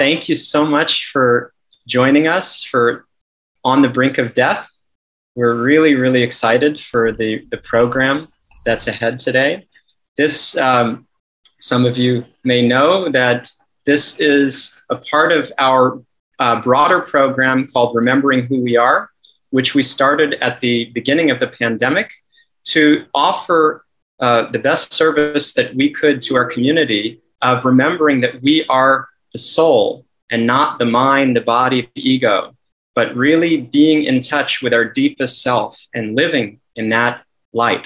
thank you so much for joining us for On the Brink of Death. We're really, really excited for the program that's ahead today. This, some of you may know that this is a part of our broader program called Remembering Who We Are, which we started at the beginning of the pandemic to offer the best service that we could to our community of remembering that we are the soul and not the mind, the body, the ego, but really being in touch with our deepest self and living in that light.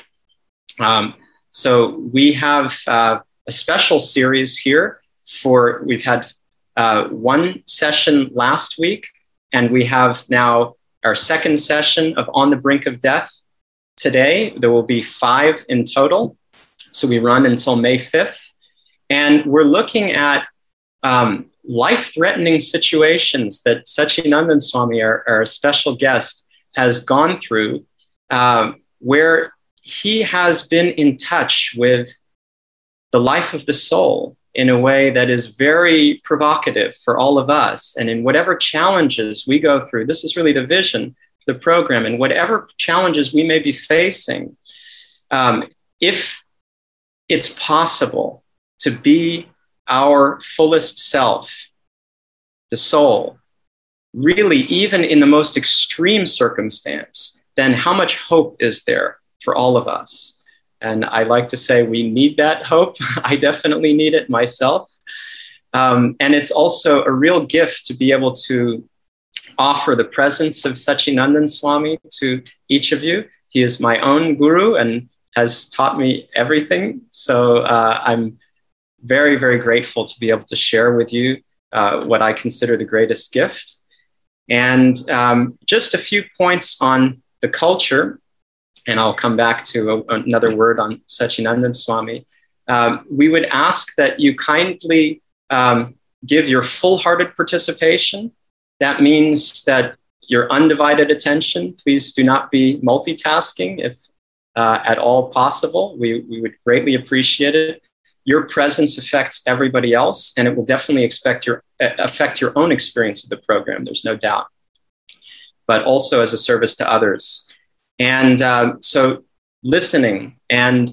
So we have a special series here we've had one session last week, and we have now our second session of On the Brink of Death today. There will be 5 in total. So we run until May 5th. And we're looking at life-threatening situations that Satchidananda Swami, our special guest, has gone through, where he has been in touch with the life of the soul in a way that is very provocative for all of us. And in whatever challenges we go through, this is really the vision of the program, and whatever challenges we may be facing, if it's possible to be our fullest self, the soul, really even in the most extreme circumstance, then how much hope is there for all of us? And I like to say we need that hope. I definitely need it myself. And it's also a real gift to be able to offer the presence of Satchidananda Swami to each of you. He is my own guru and has taught me everything. So I'm very, very grateful to be able to share with you what I consider the greatest gift. And just a few points on the culture, and I'll come back to another word on Satchidananda Swami. We would ask that you kindly give your full-hearted participation. That means that your undivided attention. Please do not be multitasking if at all possible. We would greatly appreciate it. Your presence affects everybody else, and it will definitely affect your own experience of the program, there's no doubt, but also as a service to others. And so listening and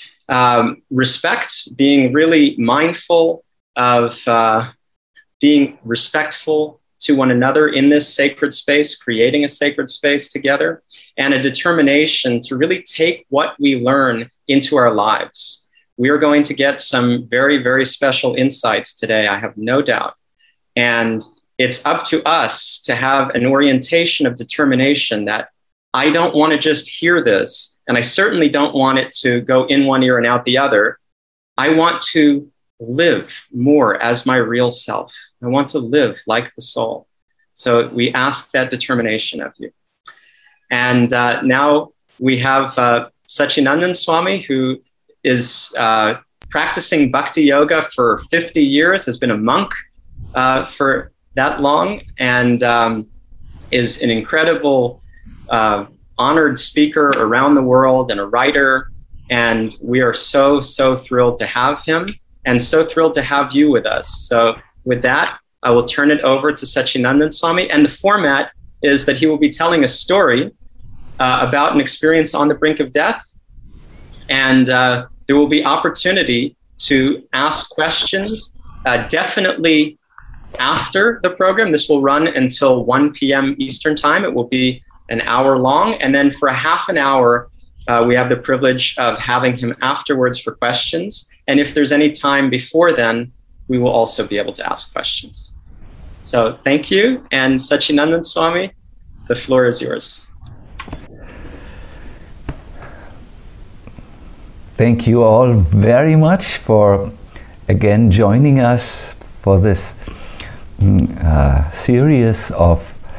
respect, being really mindful of being respectful to one another in this sacred space, creating a sacred space together, and a determination to really take what we learn into our lives. We are going to get some very, very special insights today, I have no doubt. And it's up to us to have an orientation of determination that I don't want to just hear this, and I certainly don't want it to go in one ear and out the other. I want to live more as my real self. I want to live like the soul. So we ask that determination of you. And now we have Satchidananda Swami, who is practicing bhakti yoga for 50 years, has been a monk for that long, and is an incredible honored speaker around the world and a writer. And we are so, so thrilled to have him, and so thrilled to have you with us. So with that, I will turn it over to Satchidananda Swami. And the format is that he will be telling a story about an experience on the brink of death. And there will be opportunity to ask questions, definitely after the program. This will run until 1 p.m. Eastern time. It will be an hour long. And then for a half an hour, we have the privilege of having him afterwards for questions. And if there's any time before then, we will also be able to ask questions. So thank you. And Satchidananda Swami, the floor is yours. Thank you all very much for again joining us for this series of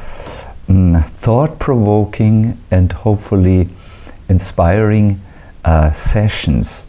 thought-provoking and hopefully inspiring sessions.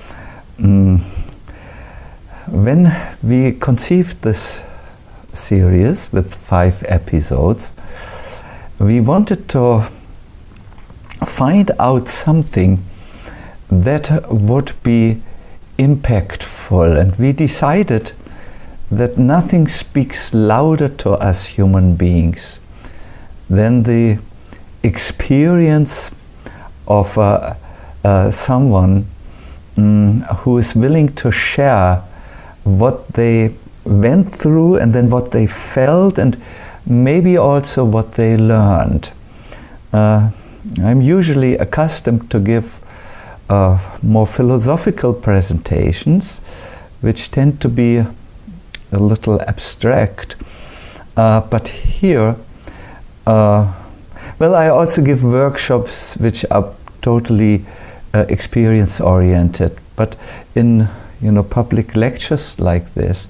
When we conceived this series with 5 episodes, we wanted to find out something that would be impactful, and we decided that nothing speaks louder to us human beings than the experience of someone who is willing to share what they went through and then what they felt and maybe also what they learned. I'm usually accustomed to give more philosophical presentations, which tend to be a little abstract. But here, well, I also give workshops which are totally experience-oriented. But in public lectures like this,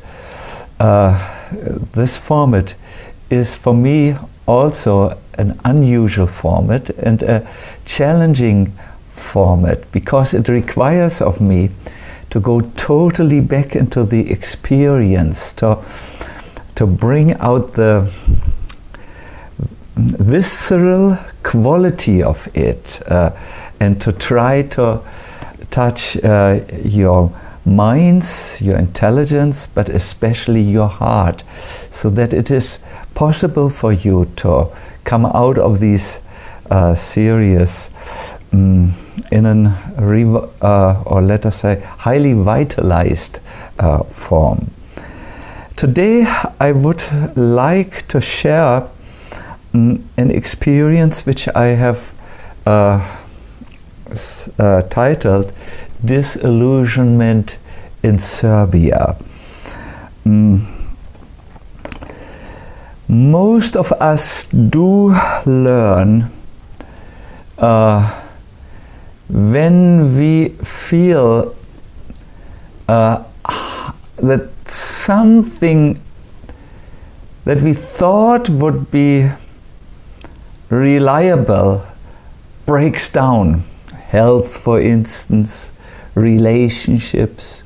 this format is for me also an unusual format and a challenging format, because it requires of me to go totally back into the experience, to bring out the visceral quality of it, and to try to touch your minds, your intelligence, but especially your heart, so that it is possible for you to come out of these series in an or let us say highly vitalized form. Today I would like to share an experience which I have titled Disillusionment in Serbia. Most of us do learn when we feel that something that we thought would be reliable breaks down. Health, for instance, relationships.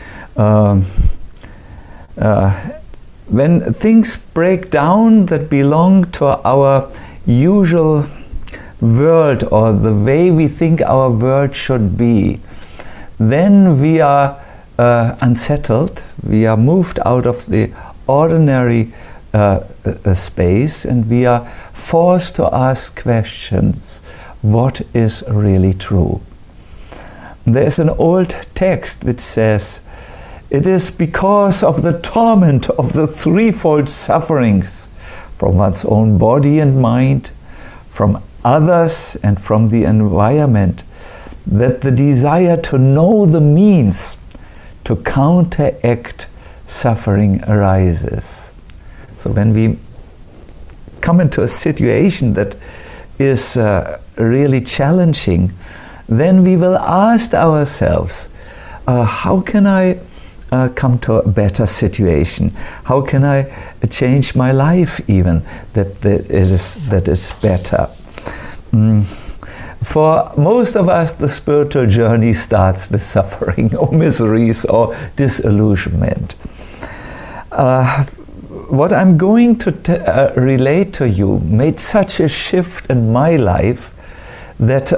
When things break down that belong to our usual world or the way we think our world should be, then we are unsettled. We are moved out of the ordinary space, and we are forced to ask questions. What is really true? There is an old text which says, "It is because of the torment of the threefold sufferings from one's own body and mind, from others and from the environment, that the desire to know the means to counteract suffering arises." So when we come into a situation that is really challenging, then we will ask ourselves, how can I come to a better situation? How can I change my life even that is better? For most of us, the spiritual journey starts with suffering or miseries or disillusionment. What I'm going to relate to you made such a shift in my life that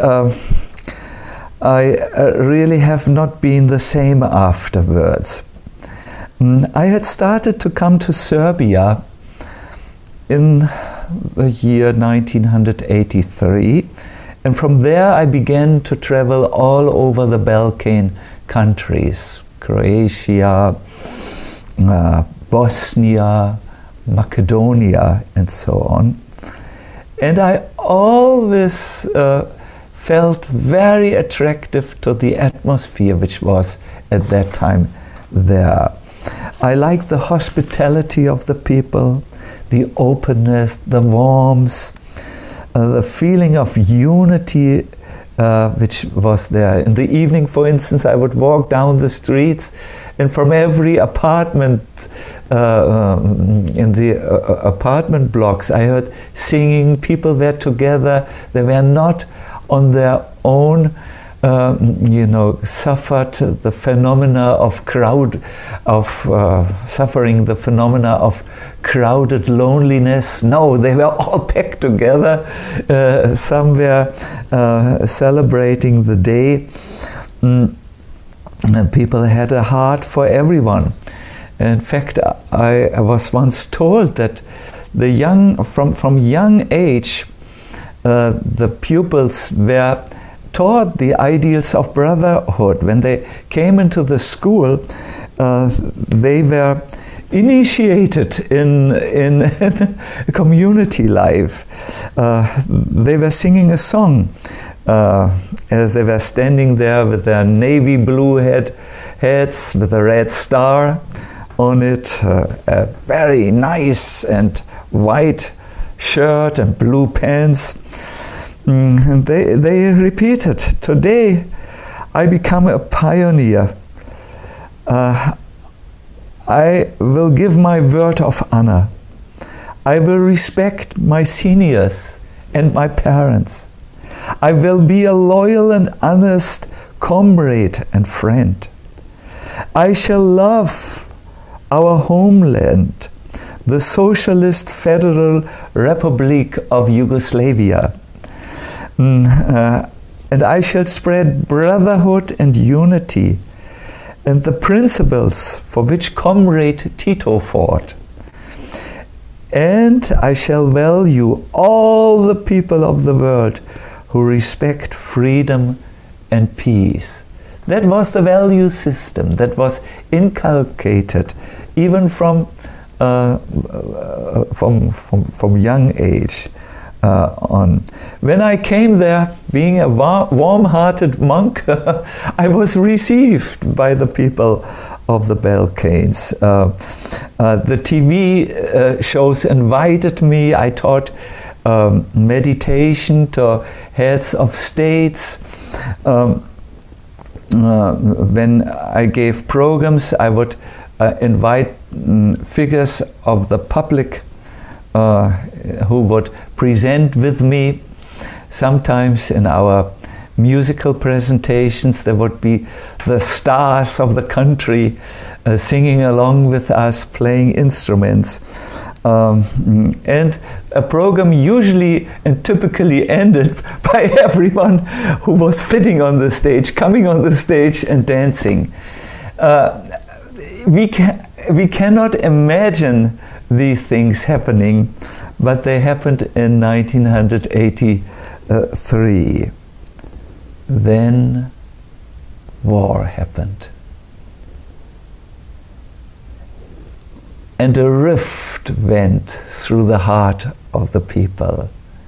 I really have not been the same afterwards. I had started to come to Serbia in the year 1983, and from there I began to travel all over the Balkan countries, Croatia, Bosnia, Macedonia, and so on. And I always felt very attractive to the atmosphere which was at that time there. I liked the hospitality of the people, the openness, the warmth, the feeling of unity which was there. In the evening, for instance, I would walk down the streets, and from every apartment in the apartment blocks, I heard singing. People were together. They were not on their own. Suffered the phenomena of suffering the phenomena of crowded loneliness. No, they were all packed together somewhere celebrating the day. People had a heart for everyone. In fact, I was once told that from young age, the pupils were taught the ideals of brotherhood. When they came into the school, they were initiated in community life. They were singing a song as they were standing there with their navy blue heads with a red star on it, a very nice and white shirt and blue pants. And they repeated, "Today I become a pioneer. I will give my word of honor. I will respect my seniors and my parents. I will be a loyal and honest comrade and friend. I shall love our homeland, the Socialist Federal Republic of Yugoslavia. And I shall spread brotherhood and unity and the principles for which Comrade Tito fought. And I shall value all the people of the world who respect freedom and peace." That was the value system that was inculcated even from young age on. When I came there, being a warm-hearted monk, I was received by the people of the Balkans. The TV shows invited me. I taught meditation to heads of states. When I gave programs, I would invite figures of the public who would present with me. Sometimes in our musical presentations there would be the stars of the country singing along with us, playing instruments. And a program usually and typically ended by everyone who was fitting on the stage, coming on the stage and dancing. We cannot imagine these things happening, but they happened in 1983. Then war happened. And a rift went through the heart of the people.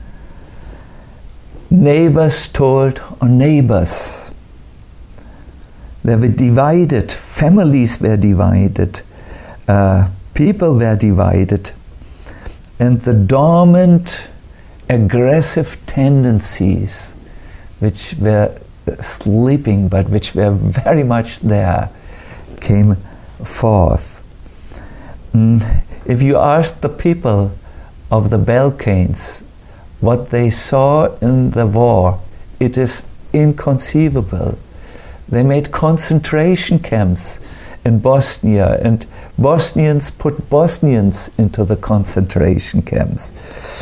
Neighbors told on neighbors. They were divided, families were divided, people were divided, and the dormant, aggressive tendencies which were sleeping but which were very much there came forth. If you ask the people of the Balkans what they saw in the war, it is inconceivable. They made concentration camps in Bosnia, and Bosnians put Bosnians into the concentration camps.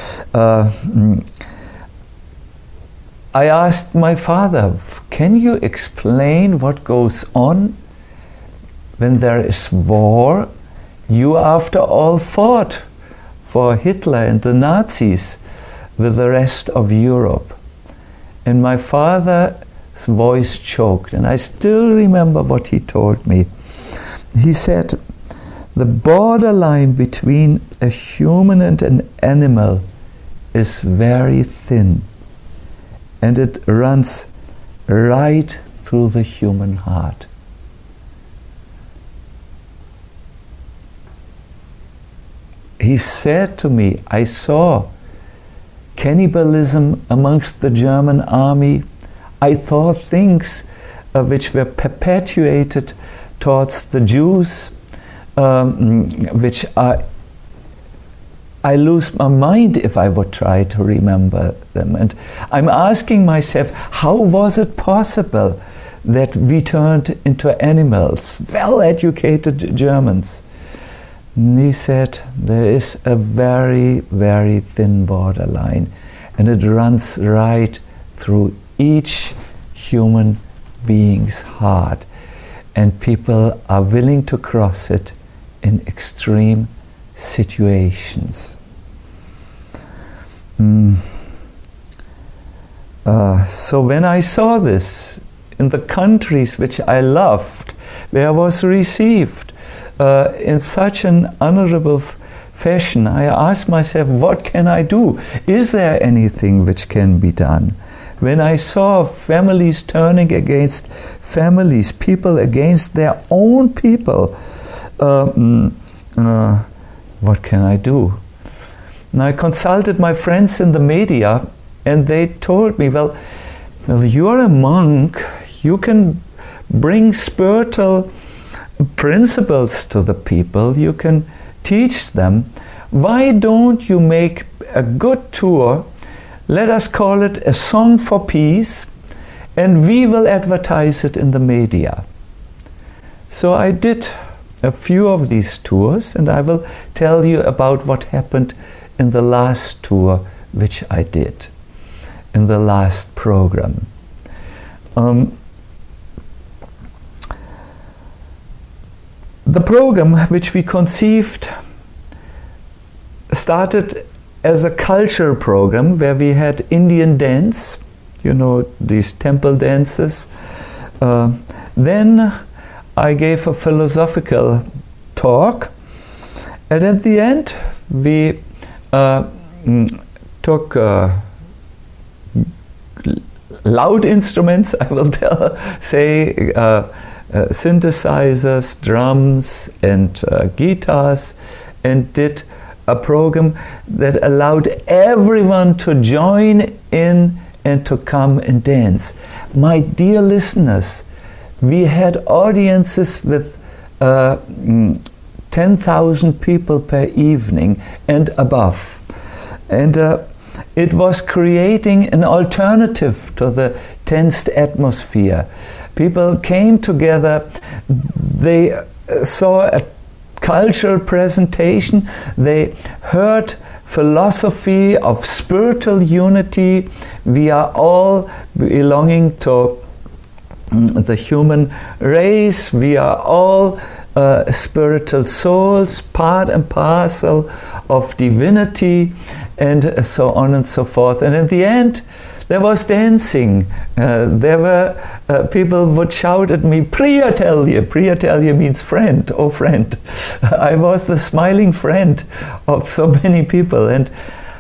I asked my father, "Can you explain what goes on when there is war? You, after all, fought for Hitler and the Nazis with the rest of Europe." And my father's voice choked, and I still remember what he told me. He said, "The borderline between a human and an animal is very thin, and it runs right through the human heart." He said to me, "I saw cannibalism amongst the German army. I saw things which were perpetuated towards the Jews, which I lose my mind if I would try to remember them." And I'm asking myself, how was it possible that we turned into animals, well-educated Germans? And he said, there is a very, very thin borderline, and it runs right through each human being's heart, and people are willing to cross it in extreme situations. So when I saw this in the countries which I loved, where I was received in such an honorable fashion, I asked myself, what can I do? Is there anything which can be done? When I saw families turning against families, people against their own people, what can I do? And I consulted my friends in the media, and they told me, well, you're a monk, you can bring spiritual principles to the people, you can teach them. Why don't you make a good tour? Let us call it A Song for Peace, and we will advertise it in the media. So I did a few of these tours, and I will tell you about what happened in the last tour which I did, in the last program. The program which we conceived started as a culture program where we had Indian dance, you know, these temple dances. Then I gave a philosophical talk, and at the end we took loud instruments, I will say, synthesizers, drums and guitars, and did a program that allowed everyone to join in and to come and dance. My dear listeners, we had audiences with 10,000 people per evening and above. And it was creating an alternative to the tensed atmosphere. People came together, they saw a cultural presentation, they heard philosophy of spiritual unity. We are all belonging to the human race, we are all spiritual souls, part and parcel of divinity, and so on and so forth. And in the end, there was dancing. There were people would shout at me, Priyatelja. Priyatelja means friend, oh friend. I was the smiling friend of so many people. And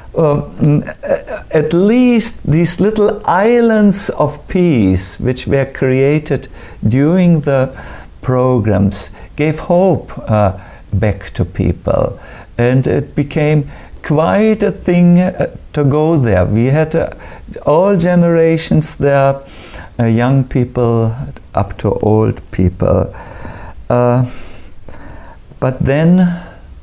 at least these little islands of peace which were created during the programs gave hope back to people. And it became quite a thing to go there. We had all generations there, young people up to old people. But then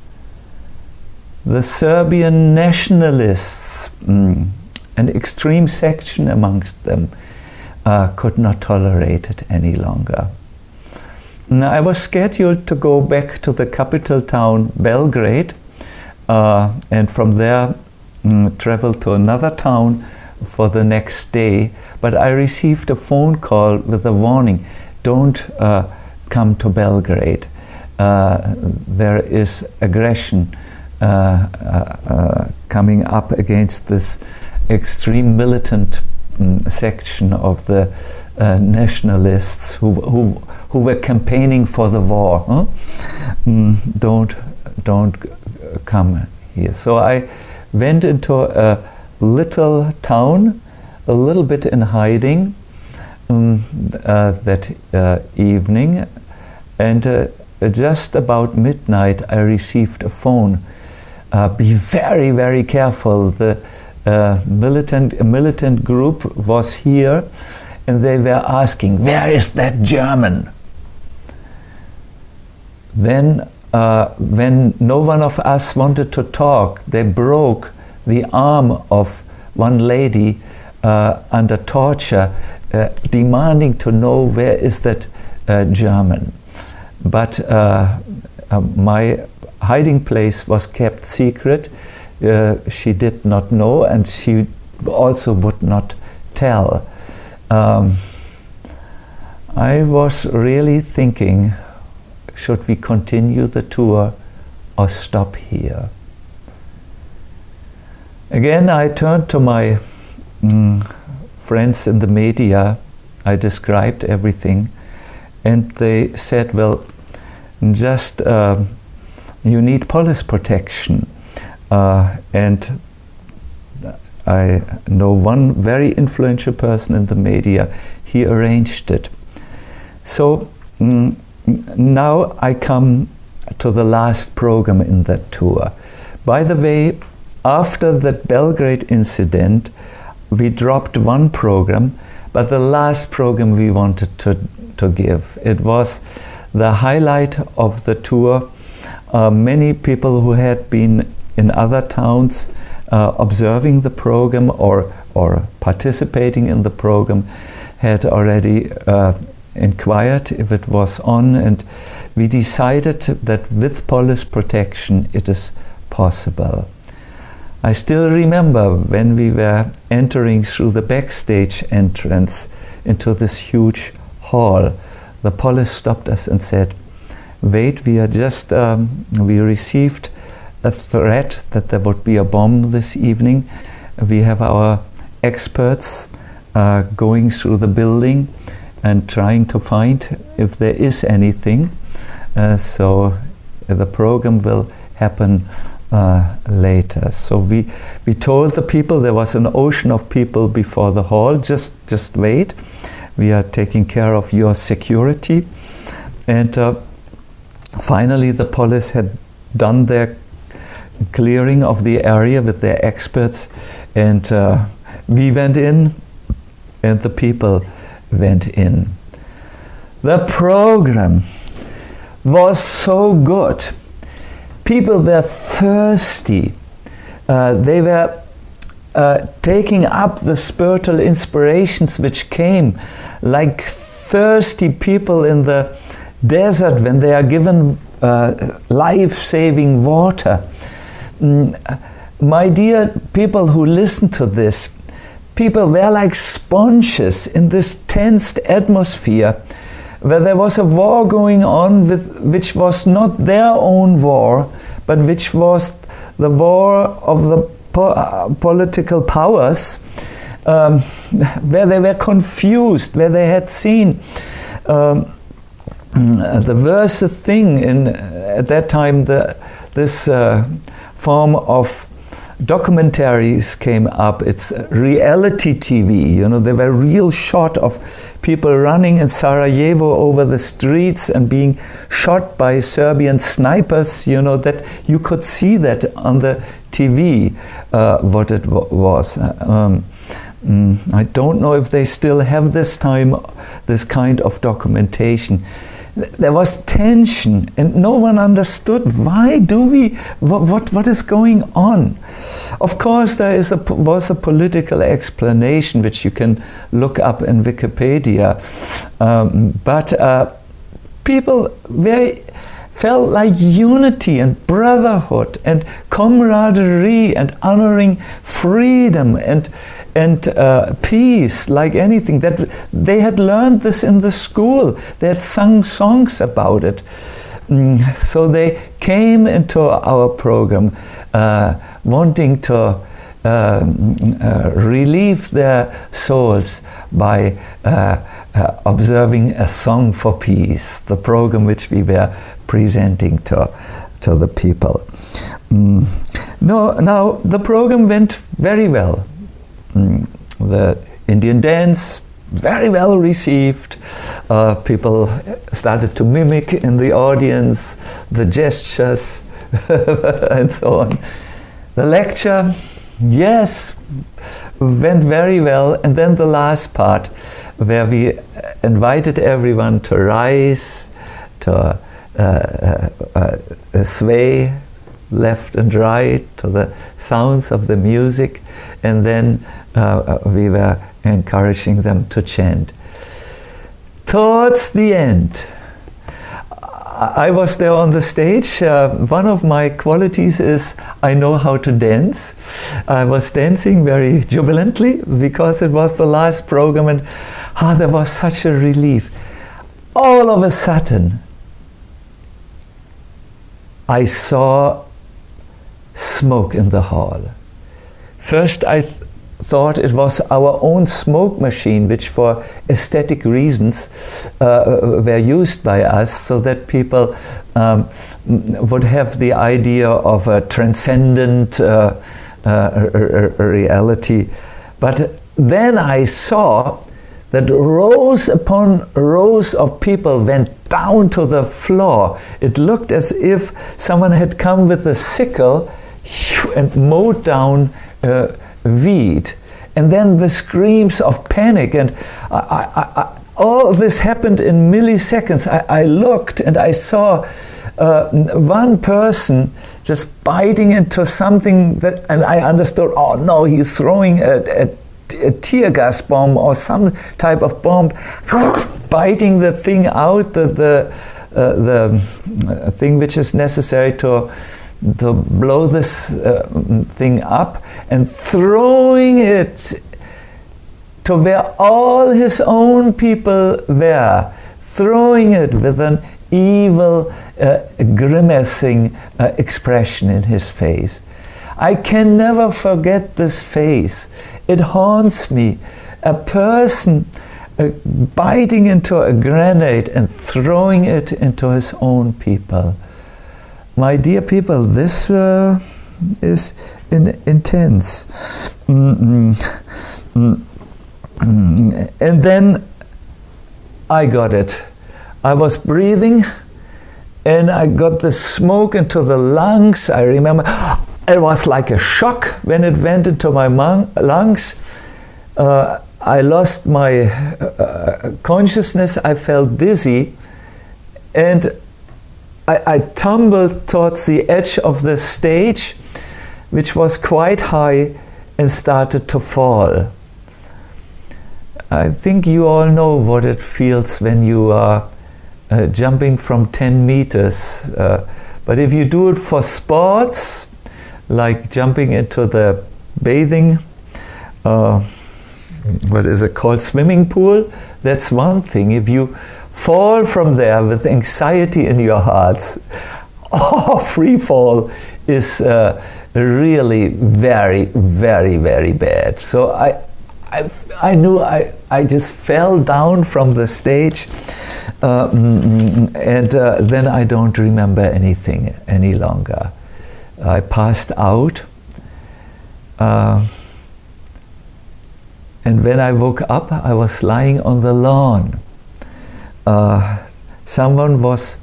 the Serbian nationalists, an extreme section amongst them, could not tolerate it any longer. Now, I was scheduled to go back to the capital town, Belgrade, and from there travel to another town for the next day. But I received a phone call with a warning, don't come to Belgrade. There is aggression coming up against this extreme militant section of the nationalists who were campaigning for the war. Don't come here. So I went into a little town, a little bit in hiding that evening, and just about midnight I received a phone. Be very, very careful. The militant group was here, and they were asking, where is that German? Then when no one of us wanted to talk, they broke the arm of one lady under torture, demanding to know where is that German. But my hiding place was kept secret. She did not know, and she also would not tell. I was really thinking, should we continue the tour or stop here? Again, I turned to my friends in the media. I described everything, and they said, well, just you need police protection. And I know one very influential person in the media. He arranged it. So now I come to the last program in that tour. By the way, after that Belgrade incident, we dropped one program, but the last program we wanted to give. It was the highlight of the tour. Many people who had been in other towns observing the program or participating in the program had already inquired if it was on, and we decided that with police protection it is possible. I still remember when we were entering through the backstage entrance into this huge hall, the police stopped us and said, wait, we are just, we received a threat that there would be a bomb this evening. We have our experts going through the building and trying to find if there is anything. So the program will happen later. So we told the people, there was an ocean of people before the hall, just wait. We are taking care of your security. And finally the police had done their clearing of the area with their experts, and we went in and the people went in. The program was so good. People were thirsty. They were taking up the spiritual inspirations which came like thirsty people in the desert when they are given life-saving water. My dear people who listen to this, people were like sponges in this tensed atmosphere where there was a war going on which was not their own war, but which was the war of the political powers, where they were confused, where they had seen the worst thing at that time. This form of documentaries came up. It's reality TV. You know, there were real shot of people running in Sarajevo over the streets and being shot by Serbian snipers. You know, that you could see that on the TV what it was. I don't know if they still have this kind of documentation. There was tension and no one understood why do we, what is going on. Of course there was a political explanation which you can look up in Wikipedia, but people felt like unity and brotherhood and camaraderie and honoring freedom and peace, like anything. That they had learned this in the school. They had sung songs about it. So they came into our program wanting to relieve their souls by observing a song for peace, the program which we were presenting to the people. Now the program went very well. The Indian dance, very well received. People started to mimic in the audience the gestures and so on. The lecture, yes, went very well. And then the last part, where we invited everyone to rise, to sway left and right to the sounds of the music, and then we were encouraging them to chant. Towards the end, I was there on the stage. One of my qualities is I know how to dance. I was dancing very jubilantly because it was the last program, and there was such a relief. All of a sudden, I saw smoke in the hall. First I thought it was our own smoke machine, which for aesthetic reasons were used by us, so that people would have the idea of a transcendent reality. But then I saw that rows upon rows of people went down to the floor. It looked as if someone had come with a sickle and mowed down weed. And then the screams of panic, and all this happened in milliseconds. I looked and I saw one person just biting into something that, and I understood, oh no, he's throwing a tear gas bomb or some type of bomb, biting the thing out, the thing which is necessary to blow this thing up, and throwing it to where all his own people were, throwing it with an evil, grimacing expression in his face. I can never forget this face. It haunts me. A person biting into a grenade and throwing it into his own people. My dear people, this is intense. And then I got it. I was breathing and I got the smoke into the lungs. I remember it was like a shock when it went into my lungs. I lost my consciousness. I felt dizzy, and I tumbled towards the edge of the stage, which was quite high, and started to fall. I think you all know what it feels when you are jumping from 10 meters. But if you do it for sports, like jumping into the bathing, what is it called, swimming pool, that's one thing. If you fall from there with anxiety in your hearts, free fall is really very, very, very bad. So I knew I just fell down from the stage, and then I don't remember anything any longer. I passed out, and when I woke up, I was lying on the lawn. Someone was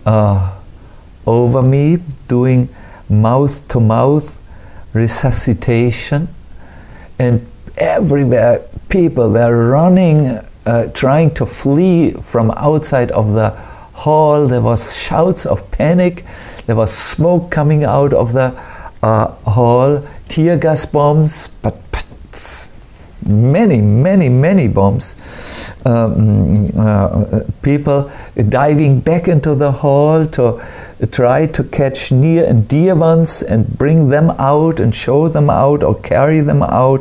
over me doing mouth-to-mouth resuscitation, and everywhere people were running, trying to flee from outside of the hall. There was shouts of panic. There was smoke coming out of the hall, tear gas bombs, but many, many, many bombs. People diving back into the hall to try to catch near and dear ones and bring them out and show them out or carry them out.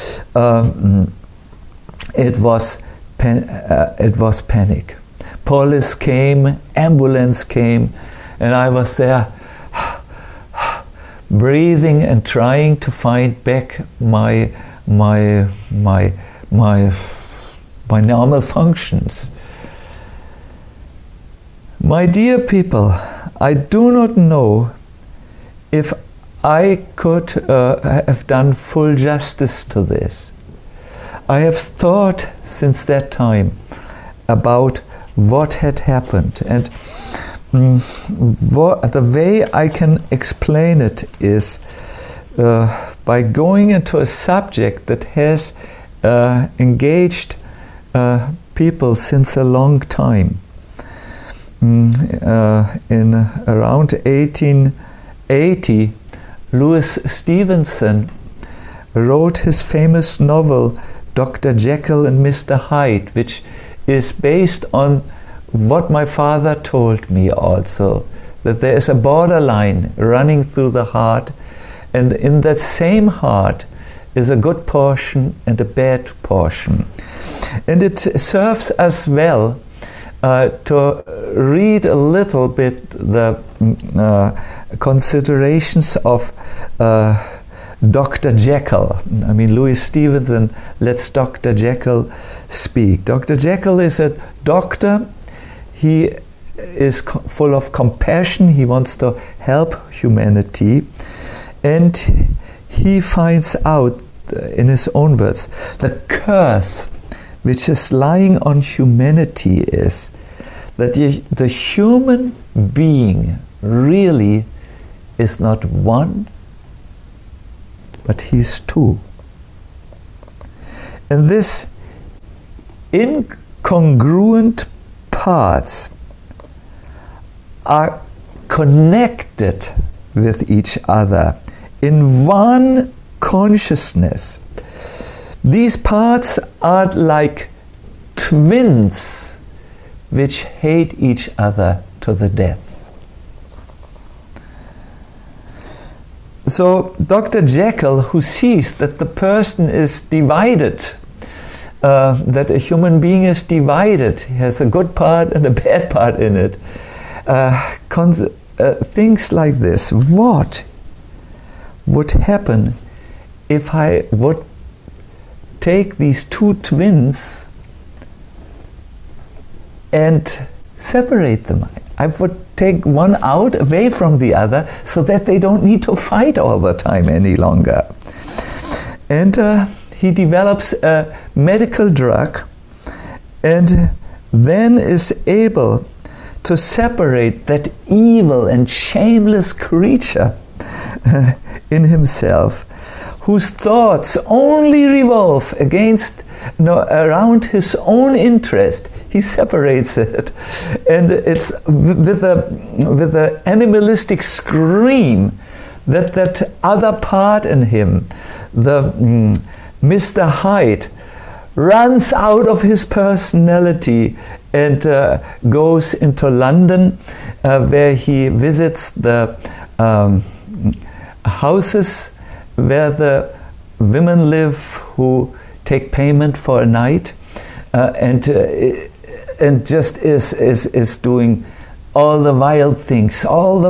It was panic. Police came, ambulance came, and I was there breathing and trying to find back my normal functions. My dear people, I do not know if I could have done full justice to this. I have thought since that time about what had happened, and the way I can explain it is by going into a subject that has engaged people since a long time. In around 1880, Louis Stevenson wrote his famous novel Dr. Jekyll and Mr. Hyde, which is based on what my father told me also, that there is a borderline running through the heart, and in that same heart is a good portion and a bad portion. And it serves as well to read a little bit the considerations of Dr. Jekyll. I mean, Louis Stevenson lets Dr. Jekyll speak. Dr. Jekyll is a doctor. He is full of compassion. He wants to help humanity. And he finds out, in his own words, the curse which is lying on humanity is that the human being really is not one, but he's two. And this incongruent parts are connected with each other in one consciousness. These parts are like twins which hate each other to the death. So Dr. Jekyll, who sees that the person is divided, that a human being is divided, he has a good part and a bad part in it, thinks like this: what would happen if I would take these two twins and separate them? I would take one out away from the other so that they don't need to fight all the time any longer. And he develops a medical drug and then is able to separate that evil and shameless creature in himself, whose thoughts only revolve around his own interest. He separates it, and it's with a animalistic scream that other part in him, the Mr. Hyde, runs out of his personality and goes into London, where he visits the houses where the women live who take payment for a night, and just is doing all the wild things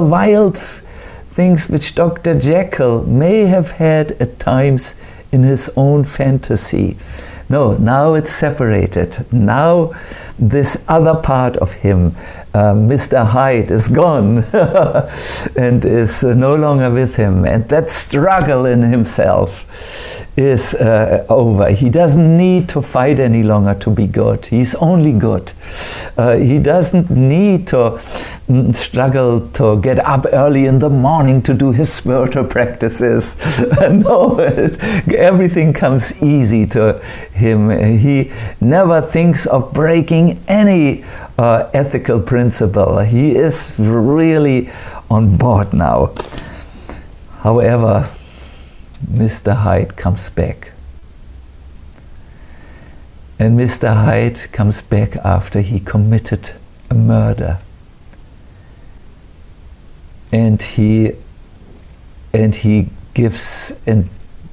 which Dr. Jekyll may have had at times in his own fantasy. No, now it's separated. Now this other part of him, Mr. Hyde, is gone and is no longer with him. And that struggle in himself is over. He doesn't need to fight any longer to be good. He's only good. He doesn't need to struggle to get up early in the morning to do his spiritual practices. No, everything comes easy to him. He never thinks of breaking any ethical principle. He is really on board now. However, Mr. Hyde comes back. And Mr. Hyde comes back after he committed a murder. And he gives, and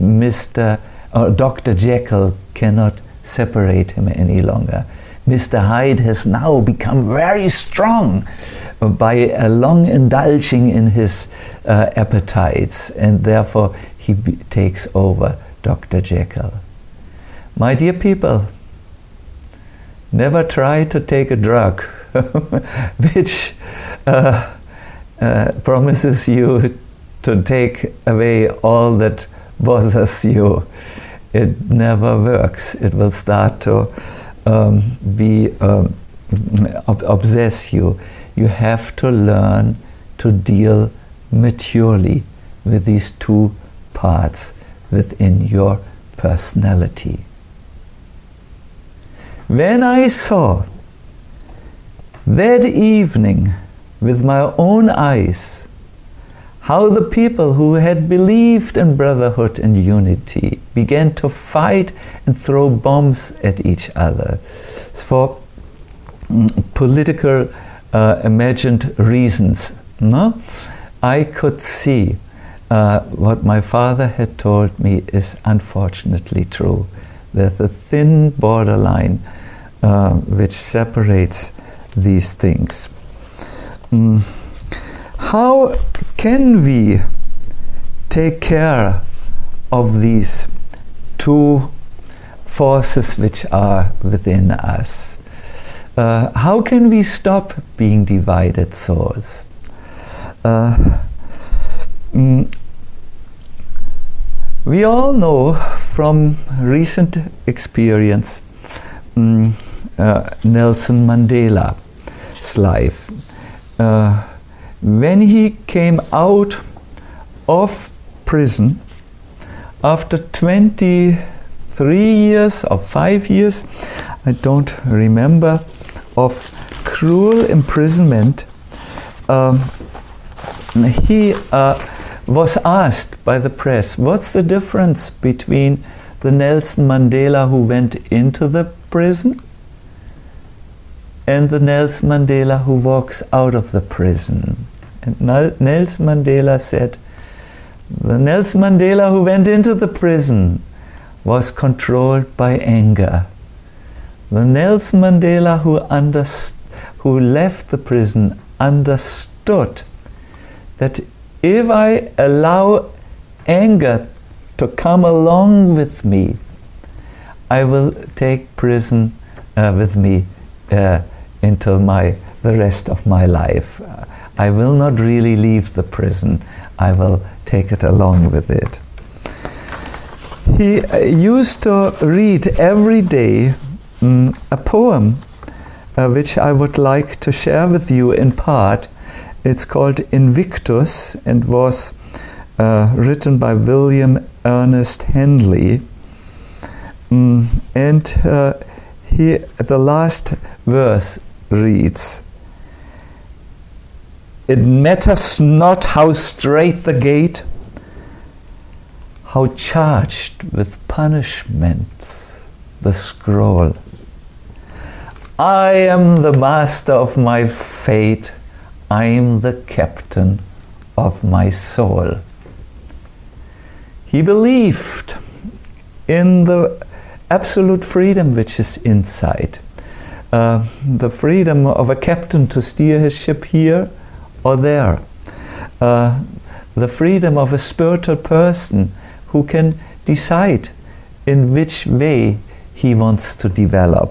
Dr. Jekyll cannot separate him any longer. Mr. Hyde has now become very strong by a long indulging in his appetites, and therefore he takes over Dr. Jekyll. My dear people, never try to take a drug which promises you to take away all that bothers you. It never works. It will start to obsess you. You have to learn to deal maturely with these two parts within your personality. When I saw that evening with my own eyes how the people who had believed in brotherhood and unity began to fight and throw bombs at each other for political imagined reasons, I could see what my father had told me is unfortunately true. There's a thin borderline which separates these things. how can we take care of these two forces which are within us? How can we stop being divided souls? We all know from recent experience Nelson Mandela's life. When he came out of prison after 23 years or 5 years, I don't remember, of cruel imprisonment, he was asked by the press, what's the difference between the Nelson Mandela who went into the prison and the Nelson Mandela who walks out of the prison? And Nelson Mandela said, the Nelson Mandela who went into the prison was controlled by anger. The Nelson Mandela who left the prison understood that if I allow anger to come along with me, I will take prison with me until the rest of my life. I will not really leave the prison. I will take it along with it. He used to read every day a poem which I would like to share with you in part. It's called Invictus and was written by William Ernest Henley. The last verse reads, "It matters not how straight the gate, how charged with punishments the scroll. I am the master of my fate, I am the captain of my soul." He believed in the absolute freedom which is inside. The freedom of a captain to steer his ship here or there. The freedom of a spiritual person who can decide in which way he wants to develop.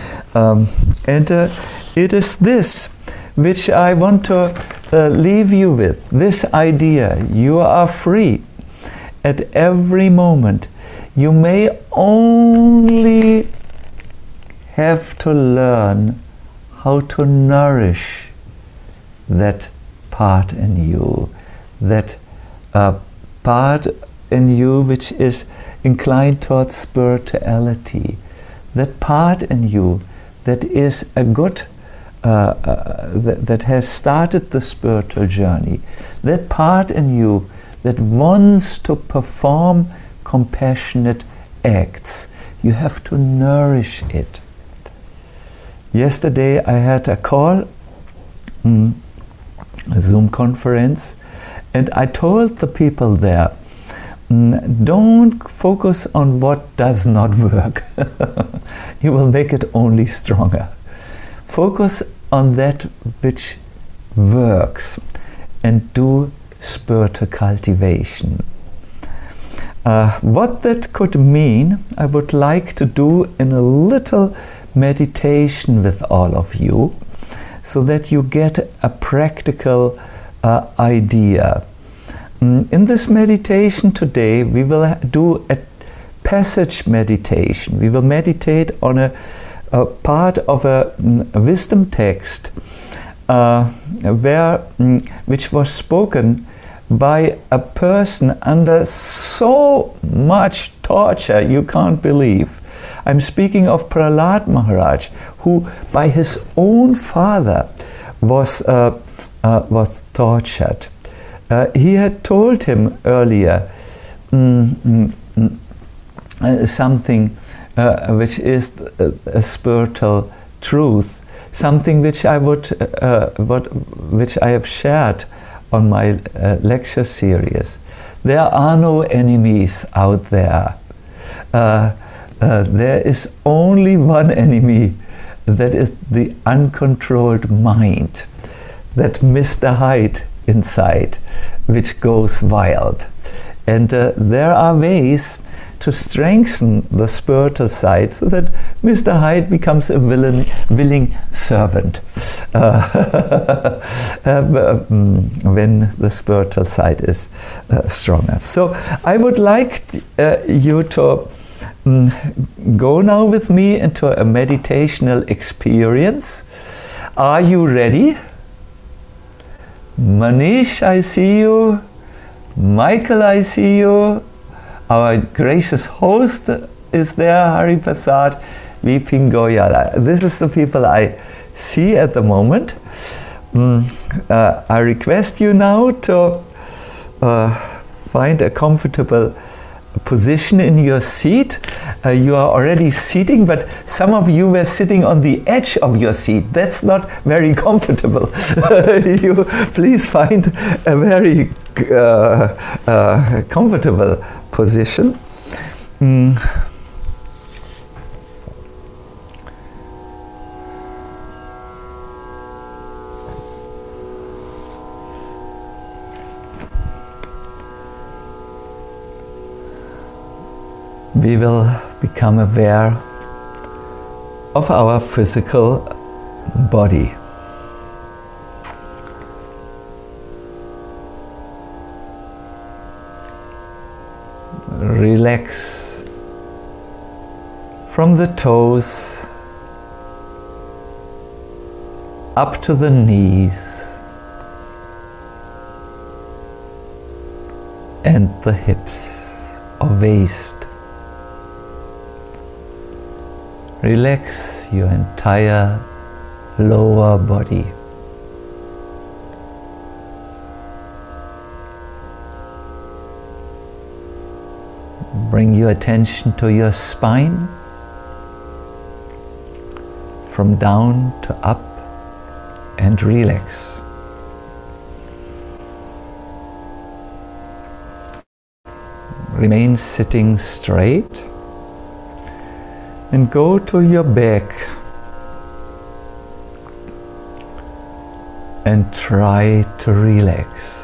It is this which I want to leave you with, this idea. You are free at every moment. You may only have to learn how to nourish that part in you, that part in you which is inclined towards spirituality, that part in you that is a good, that has started the spiritual journey, that part in you that wants to perform compassionate acts. You have to nourish it. Yesterday I had a call, a Zoom conference, and I told the people there, don't focus on what does not work. You will make it only stronger. Focus on that which works and do spiritual cultivation. What that could mean, I would like to do in a little meditation with all of you, so that you get a practical idea. In this meditation today, we will do a passage meditation. We will meditate on a part of a wisdom text which was spoken by a person under so much torture you can't believe. I'm speaking of Prahlad Maharaj, who by his own father was tortured. He had told him earlier something which is a spiritual truth, something which I which I have shared on my lecture series. There are no enemies out there. There is only one enemy, that is the uncontrolled mind, that Mr. Hyde inside which goes wild. And there are ways to strengthen the spiritual side so that Mr. Hyde becomes a willing servant when the spiritual side is stronger. So I would like you to go now with me into a meditational experience. Are you ready? Manish, I see you. Michael, I see you. Our gracious host is there, Hari Prasad, Vipin Goyala. This is the people I see at the moment. I request you now to find a comfortable position in your seat. You are already sitting, but some of you were sitting on the edge of your seat. That's not very comfortable. You please find a very comfortable position. We will become aware of our physical body. Relax from the toes up to the knees and the hips or waist. Relax your entire lower body. Bring your attention to your spine, from down to up, and relax. Remain sitting straight and go to your back and try to relax.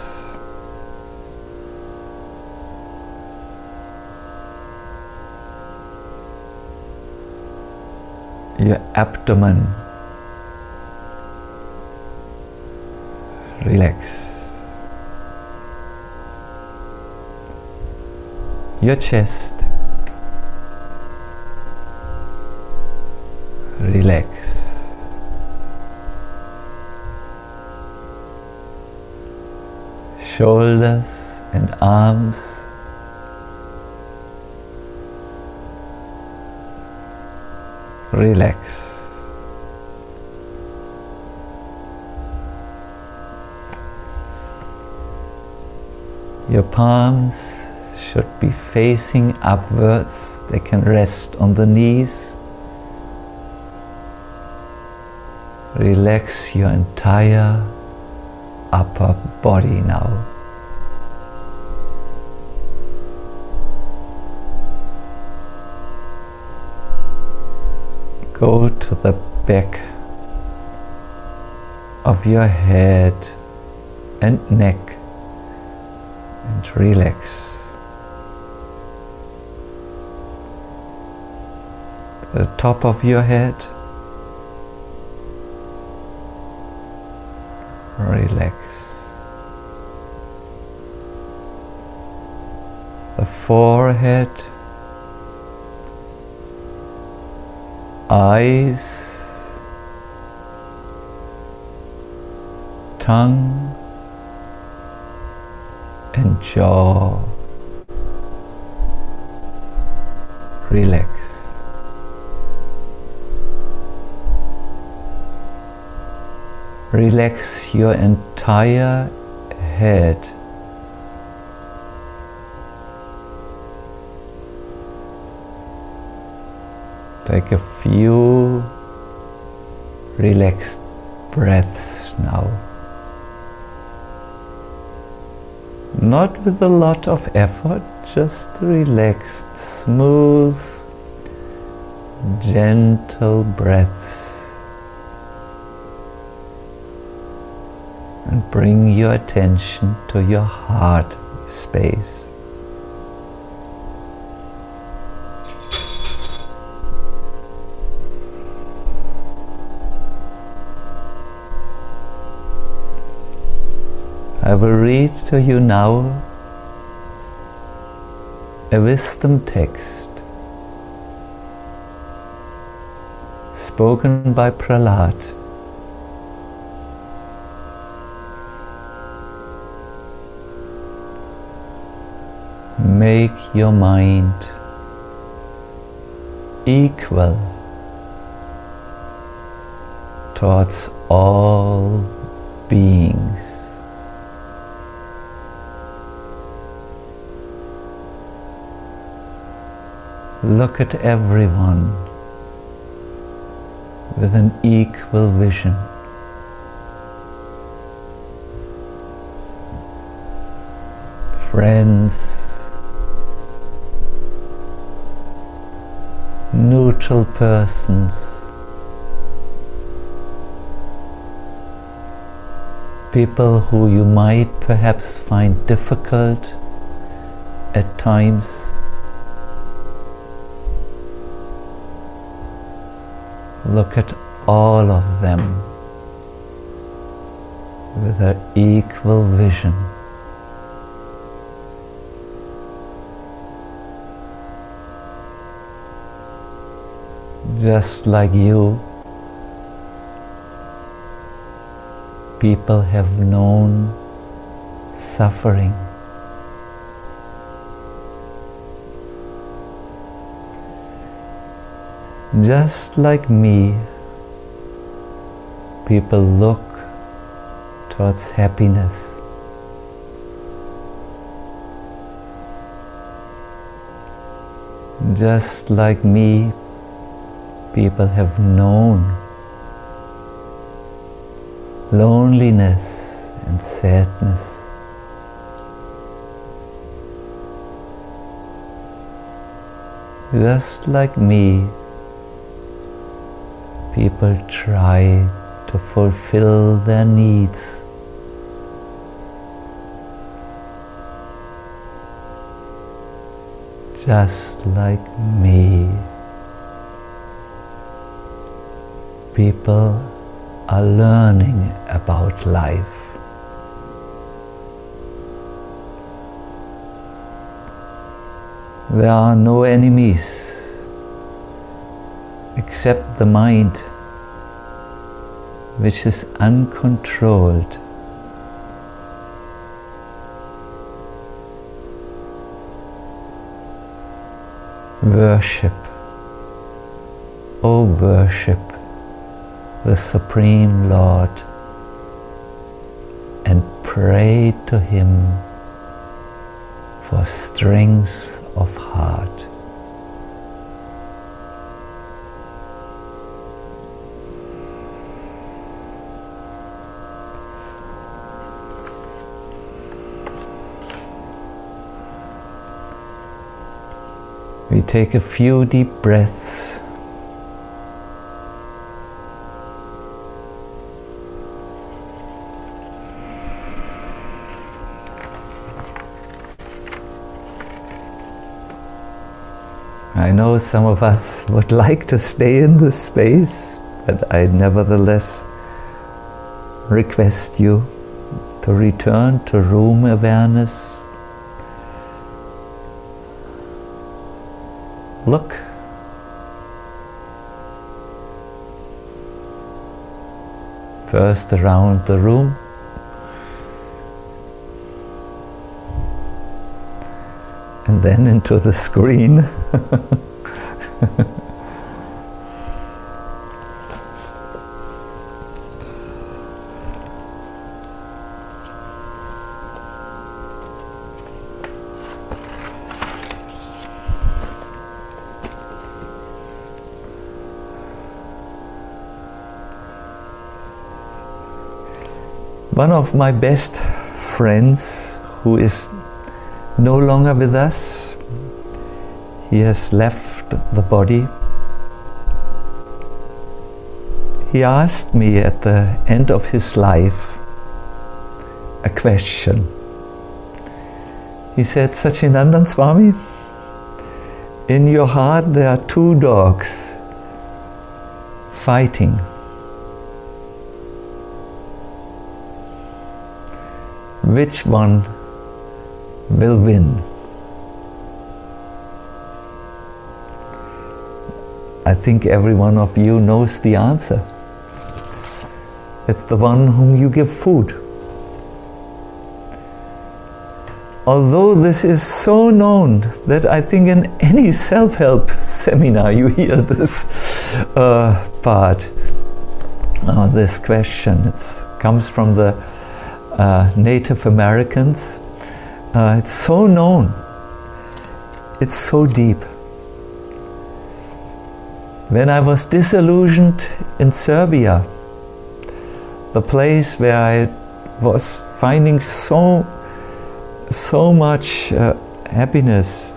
Your abdomen, relax. Your chest, relax. Shoulders and arms, relax. Your palms should be facing upwards. They can rest on the knees. Relax your entire upper body now. Go to the back of your head and neck and relax. The top of your head, relax. The forehead, eyes, tongue, and jaw, relax. Relax your entire head. Take a few relaxed breaths now. Not with a lot of effort, just relaxed, smooth, gentle breaths. And bring your attention to your heart space. I will read to you now a wisdom text spoken by Prahlad. Make your mind equal towards all beings. Look at everyone with an equal vision. Friends, neutral persons, people who you might perhaps find difficult at times. Look at all of them with an equal vision. Just like you, people have known suffering. Just like me, people look towards happiness. Just like me, people have known loneliness and sadness. Just like me, people try to fulfill their needs. Just like me, people are learning about life. There are no enemies except the mind, which is uncontrolled. Worship, oh worship the Supreme Lord and pray to Him for strength of heart. We take a few deep breaths. I know some of us would like to stay in this space, but I nevertheless request you to return to room awareness. Look. First around the room. And then into the screen. One of my best friends, who is no longer with us, he has left the body. He asked me at the end of his life, a question. He said, Sachinandan Swami, in your heart there are two dogs fighting. Which one will win? I think every one of you knows the answer. It's the one whom you give food. Although this is so known that I think in any self-help seminar you hear this part, this question. It comes from the Native Americans. It's so known. It's so deep. When I was disillusioned in Serbia, the place where I was finding so much happiness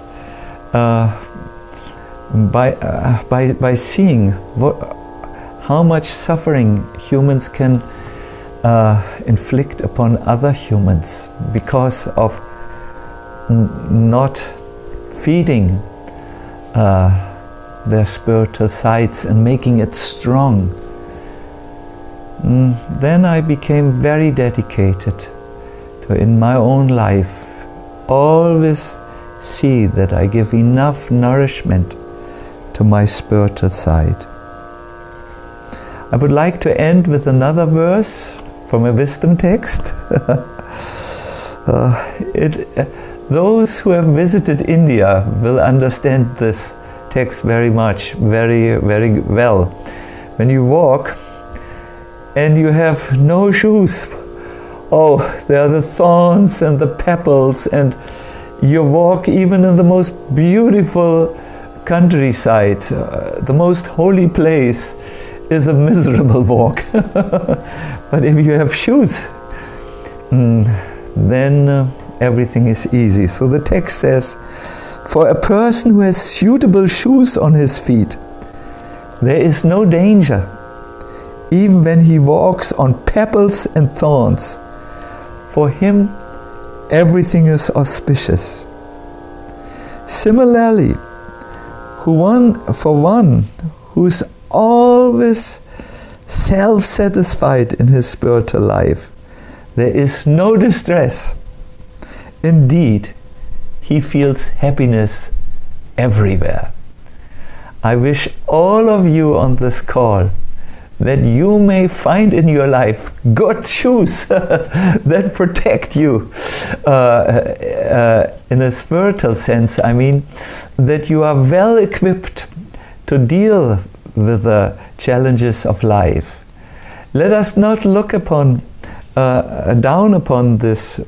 by seeing how much suffering humans can inflict upon other humans because of not feeding their spiritual sides and making it strong. Then I became very dedicated to, in my own life, always see that I give enough nourishment to my spiritual side. I would like to end with another verse from a wisdom text. Those who have visited India will understand this text very much, very, very well. When you walk and you have no shoes, oh, there are the thorns and the pebbles, and you walk even in the most beautiful countryside, the most holy place is a miserable walk. But if you have shoes, then everything is easy. So the text says, for a person who has suitable shoes on his feet, there is no danger, even when he walks on pebbles and thorns. For him, everything is auspicious. Similarly, for one who's always self-satisfied in his spiritual life, there is no distress. Indeed, he feels happiness everywhere. I wish all of you on this call that you may find in your life good shoes that protect you in a spiritual sense. I mean, that you are well equipped to deal with the challenges of life. Let us not look upon down upon this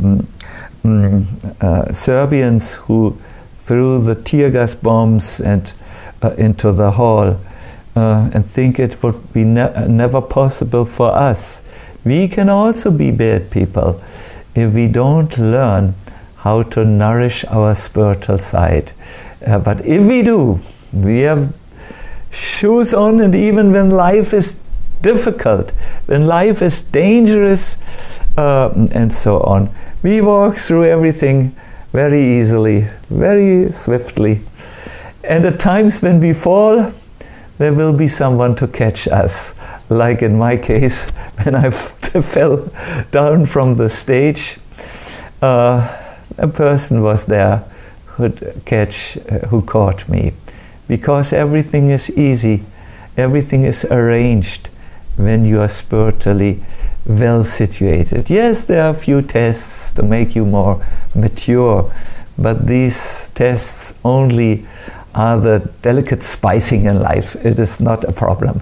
Serbians who threw the tear gas bombs and into the hall and think it would be never possible for us. We can also be bad people if we don't learn how to nourish our spiritual side. But if we do, we have shoes on, and even when life is difficult, when life is dangerous, and so on, we walk through everything very easily, very swiftly. And at times when we fall, there will be someone to catch us. Like in my case, when I fell down from the stage, a person was there who caught me. Because everything is easy, everything is arranged when you are spiritually well situated. Yes, there are a few tests to make you more mature, but these tests only are the delicate spicing in life. It is not a problem.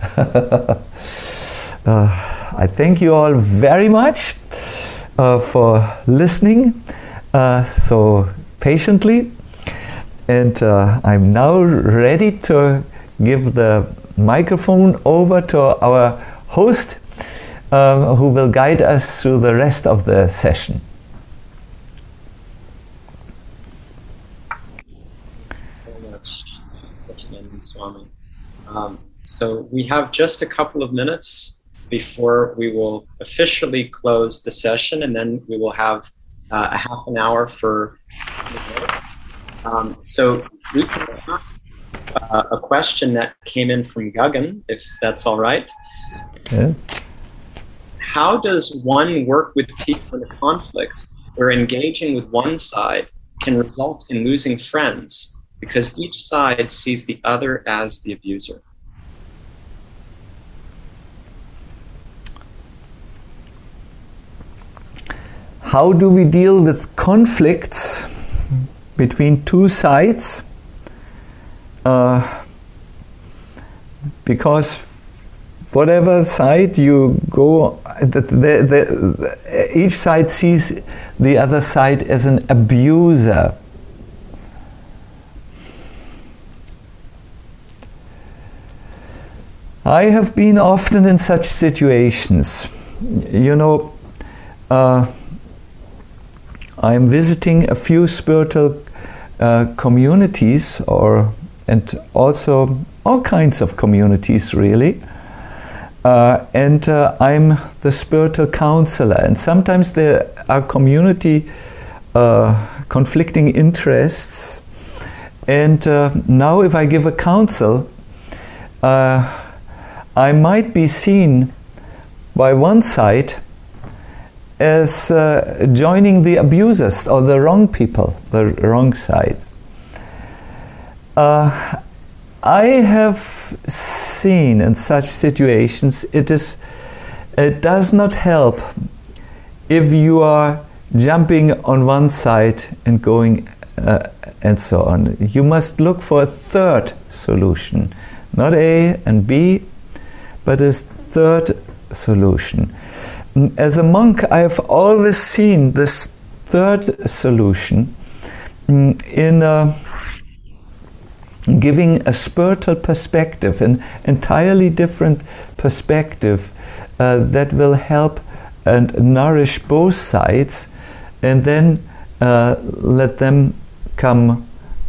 I thank you all very much for listening so patiently, and I'm now ready to give the microphone over to our host, who will guide us through the rest of the session. Very much, Sachinandan Swami. So we have just a couple of minutes before we will officially close the session, and then we will have a half an hour for so we can ask a question that came in from Gagan, if that's all right. Yes. How does one work with people in a conflict where engaging with one side can result in losing friends because each side sees the other as the abuser? How do we deal with conflicts between two sides? Because whatever side you go, each side sees the other side as an abuser. I have been often in such situations. You know, I'm visiting a few spiritual communities, and also all kinds of communities, really. And I'm the spiritual counselor, and sometimes there are community conflicting interests. And now, if I give a counsel, I might be seen by one side as joining the abusers or the wrong people, the wrong side. I have seen in such situations it does not help if you are jumping on one side and going and so on. You must look for a third solution, not A and B, but a third solution. As a monk, I have always seen this third solution in giving a spiritual perspective, an entirely different perspective that will help and nourish both sides, and then let them come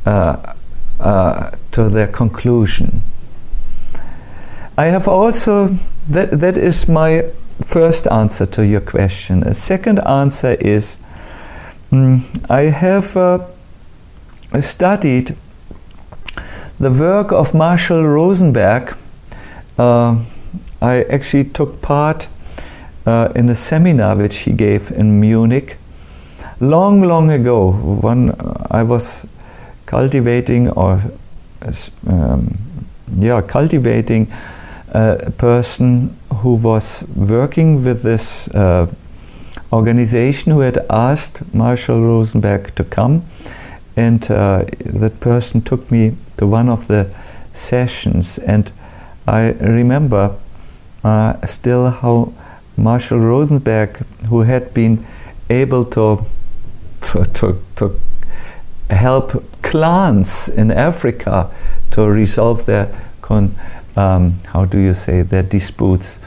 to their conclusion. I have also, that is my first answer to your question. A second answer is, I have studied the work of Marshall Rosenberg. I actually took part in a seminar which he gave in Munich long ago, when I was cultivating a person who was working with this organization, who had asked Marshall Rosenberg to come, and that person took me to one of the sessions, and I remember still how Marshall Rosenberg, who had been able to help clans in Africa to resolve their their disputes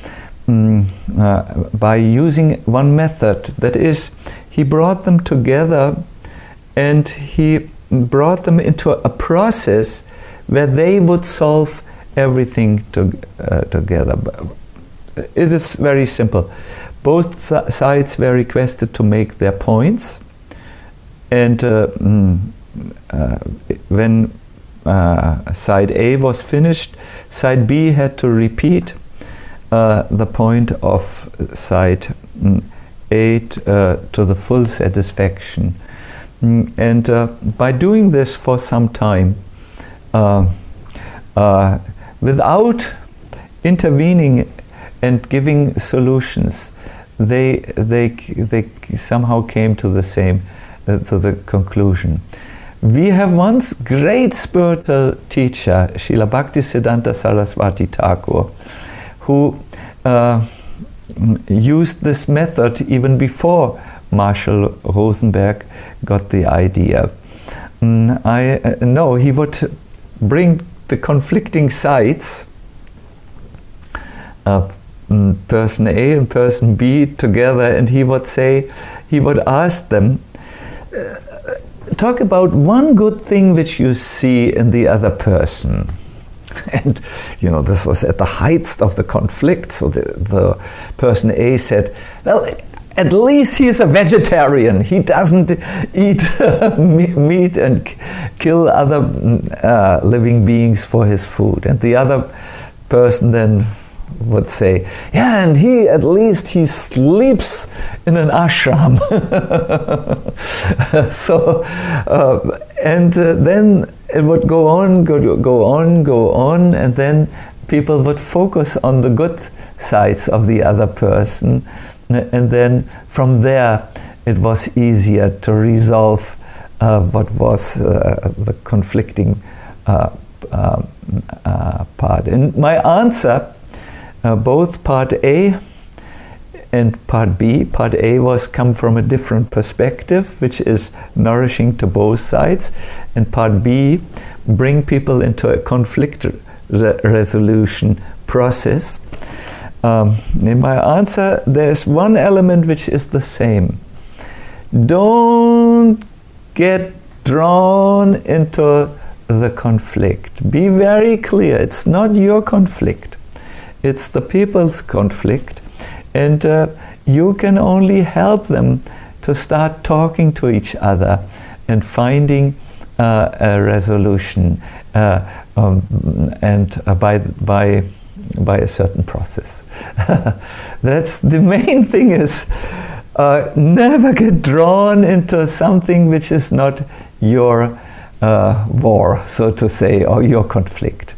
by using one method. That is, he brought them together and he brought them into a process where they would solve everything together. It is very simple. Both sides were requested to make their points, and when side A was finished, side B had to repeat the point of side A to the full satisfaction. And by doing this for some time, without intervening and giving solutions, they somehow came to the same to the conclusion. We have one great spiritual teacher, Srila Bhaktisiddhanta Saraswati Thakur, who used this method even before Marshall Rosenberg got the idea. I know he would bring the conflicting sides, person A and person B, together, and he would ask them, talk about one good thing which you see in the other person. And, this was at the heights of the conflict. So the person A said, well, at least he is a vegetarian. He doesn't eat meat and kill other living beings for his food. And the other person then would say, yeah, and he sleeps in an ashram. Then it would go on, and then people would focus on the good sides of the other person, and then from there it was easier to resolve what was the conflicting part. And my answer, both part A and part B. Part A was come from a different perspective, which is nourishing to both sides, and part B, bring people into a conflict resolution process. In my answer, there's one element which is the same. Don't get drawn into the conflict. Be very clear, it's not your conflict. It's the people's conflict, and you can only help them to start talking to each other and finding a resolution, and by a certain process. That's the main thing. Is never get drawn into something which is not your war, so to say, or your conflict.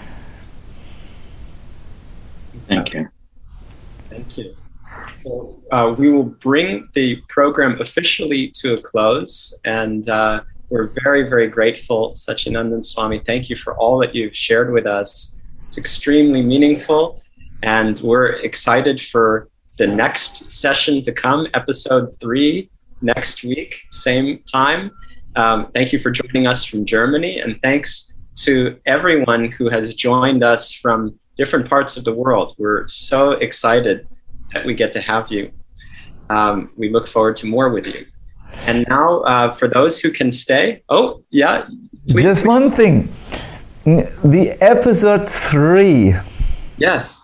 Thank you. Thank you. So, we will bring the program officially to a close, and we're very, very grateful, Satchidananda Swami. Thank you for all that you've shared with us. It's extremely meaningful, and we're excited for the next session to come, episode 3, next week, same time. Thank you for joining us from Germany, and thanks to everyone who has joined us from different parts of the world. We're so excited that we get to have you. We look forward to more with you. And now, for those who can stay, just one thing. The episode 3, yes,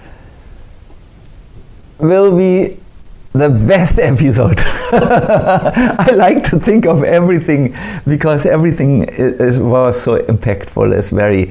will be the best episode. I like to think of everything, because everything was so impactful. It's very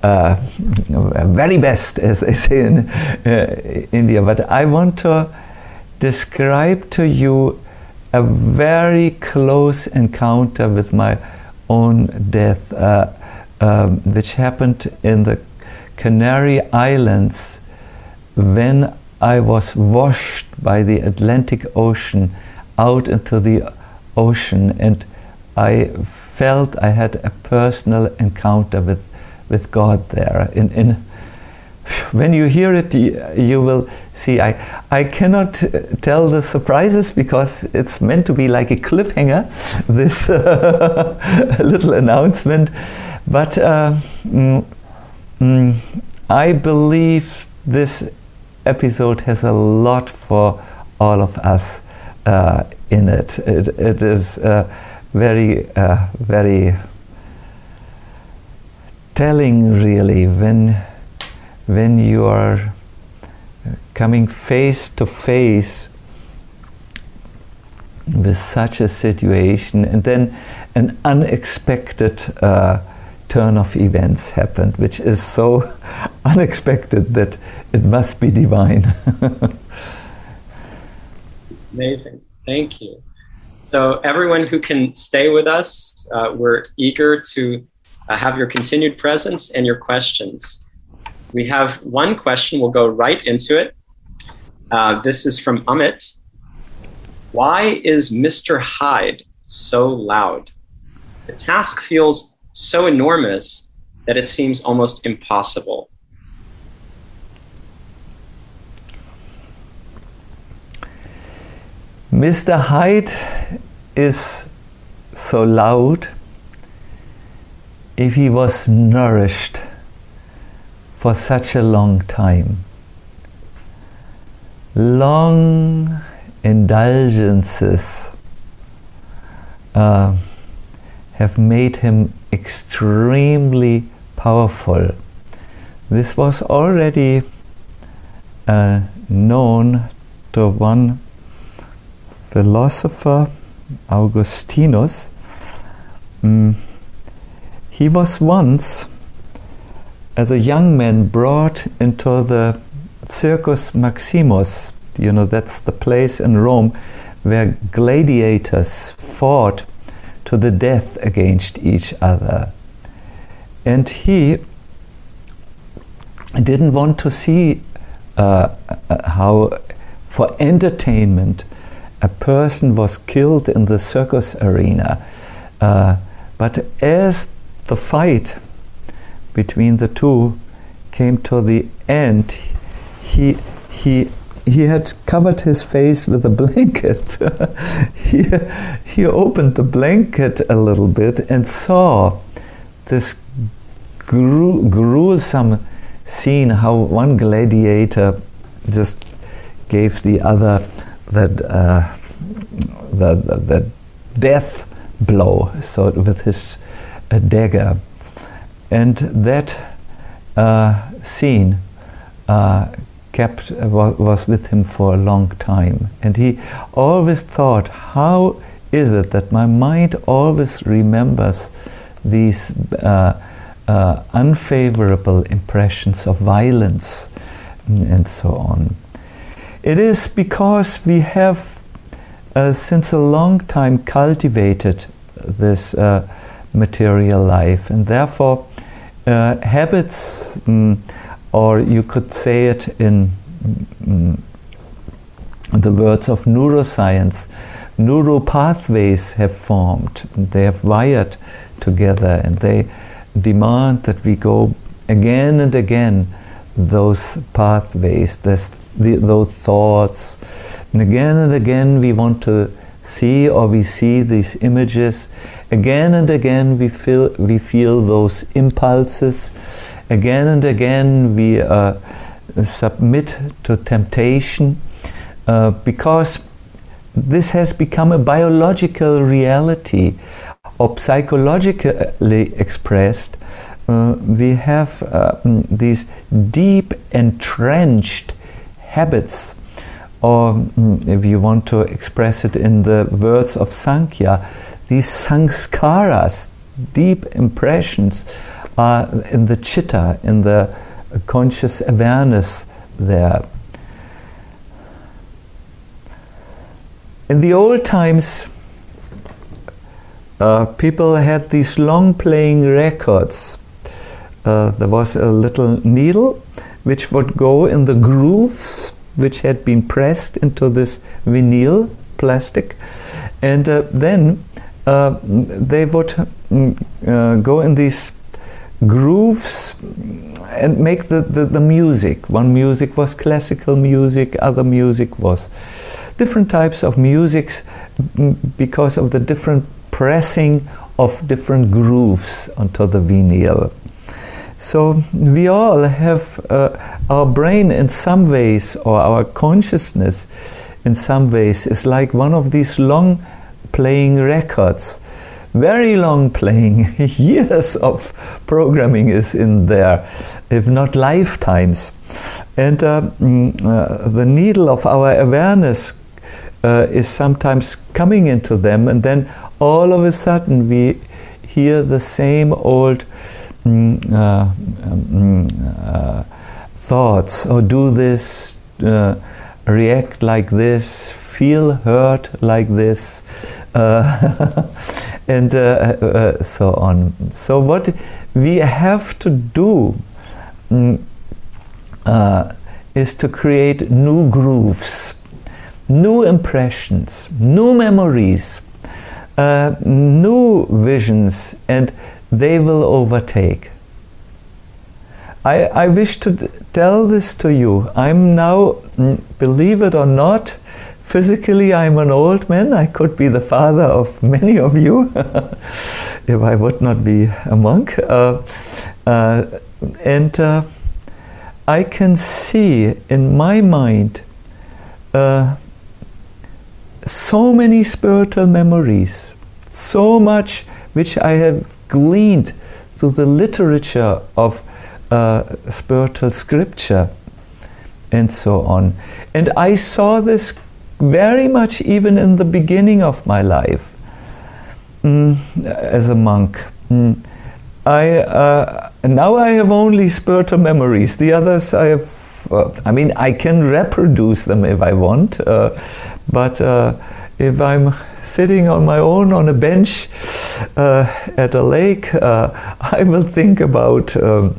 best, as they say in India. But I want to describe to you a very close encounter with my own death, which happened in the Canary Islands when I was washed by the Atlantic Ocean out into the ocean, and I felt I had a personal encounter with God there. When you hear it, you will see. I cannot tell the surprises, because it's meant to be like a cliffhanger, this little announcement. But I believe this episode has a lot for all of us in it. It is very, very telling, really, when you are coming face to face with such a situation, and then an unexpected turn of events happened, which is so unexpected that it must be divine. Amazing. Thank you. So everyone who can stay with us, we're eager to have your continued presence and your questions. We have one question. We'll go right into it. This is from Amit. Why is Mr. Hyde so loud? The task feels so enormous that it seems almost impossible. Mr. Hyde is so loud if he was nourished for such a long time. Long indulgences have made him extremely powerful. This was already known to one philosopher, Augustinus. He was once, as a young man, brought into the Circus Maximus. You know, that's the place in Rome where gladiators fought to the death against each other. And he didn't want to see how, for entertainment, a person was killed in the circus arena. But as the fight between the two came to the end, he had covered his face with a blanket. he opened the blanket a little bit and saw this gruesome scene, how one gladiator just gave the other the death blow, so with his dagger. And that scene was with him for a long time. And he always thought, how is it that my mind always remembers these unfavorable impressions of violence and so on? It is because we have since a long time cultivated this material life, and therefore habits, or you could say it in the words of neuroscience, neuropathways have formed. They have wired together, and they demand that we go again and again those pathways, those thoughts. And again we want to see, or we see these images. Again and again we feel those impulses. Again and again we submit to temptation, because this has become a biological reality, or psychologically expressed. We have these deep entrenched habits, or if you want to express it in the words of Sankhya, these sanskaras, deep impressions, are in the chitta, in the conscious awareness there. In the old times, people had these long playing records. There was a little needle which would go in the grooves which had been pressed into this vinyl plastic, and then they would go in these grooves and make the music. One music was classical music, other music was different types of musics, because of the different pressing of different grooves onto the vinyl. So we all have our brain in some ways, or our consciousness in some ways, is like one of these long playing records. Very long playing, years of programming is in there, if not lifetimes. And the needle of our awareness is sometimes coming into them, and then all of a sudden we hear the same old thoughts, or do this, react like this, feel hurt like this, and so on. So what we have to do is to create new grooves, new impressions, new memories, new visions, and they will overtake. I wish to tell this to you. I'm now, believe it or not, physically I'm an old man. I could be the father of many of you if I would not be a monk. And I can see in my mind so many spiritual memories, so much which I have gleaned through the literature of spiritual scripture, and so on. And I saw this very much even in the beginning of my life as a monk. Now I have only spiritual memories. The others I have, I mean, I can reproduce them if I want, but if I'm sitting on my own on a bench at a lake, I will think about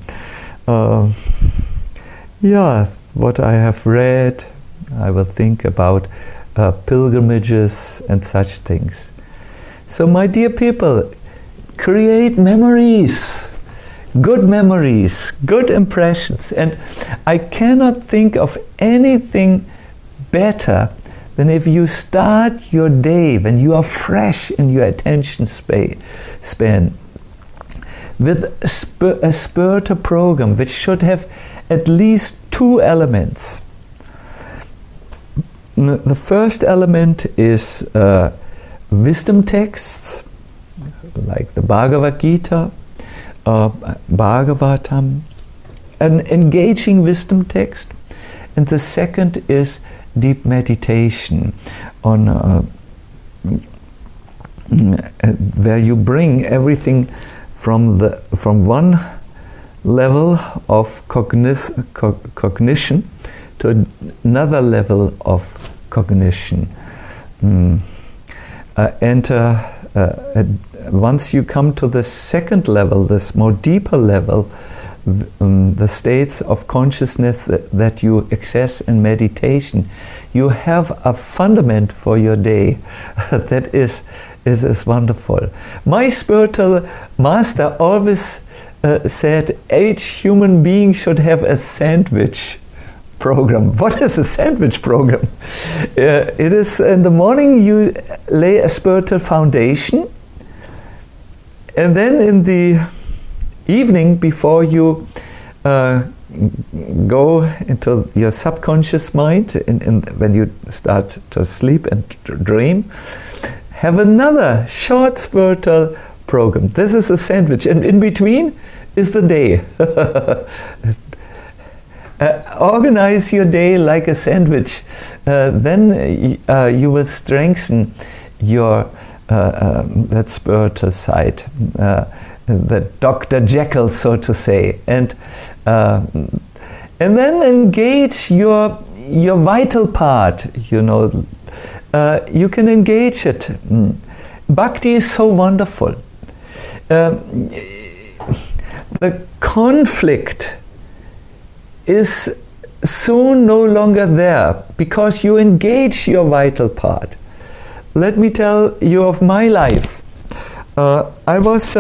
what I have read. I will think about pilgrimages and such things. So my dear people, create memories, good impressions. And I cannot think of anything better than if you start your day when you are fresh in your attention span with a spiritual program which should have at least 2 elements. The first element is wisdom texts like the Bhagavad Gita, Bhagavatam, an engaging wisdom text. And the second is deep meditation on where you bring everything from one level of cognition to another level of cognition. Once you come to the second level, this more deeper level, the states of consciousness that you access in meditation, you have a fundament for your day that is wonderful. My spiritual master always said each human being should have a sandwich program. What is a sandwich program? It is in the morning you lay a spiritual foundation, and then in the evening, before you go into your subconscious mind, when you start to sleep and dream, have another short spiritual program. This is a sandwich, and in between is the day. Organize your day like a sandwich. Then you will strengthen your that spiritual side. The Dr. Jekyll, so to say, and then engage your vital part. You can engage it. Bhakti is so wonderful. The conflict is soon no longer there because you engage your vital part. Let me tell you of my life. I was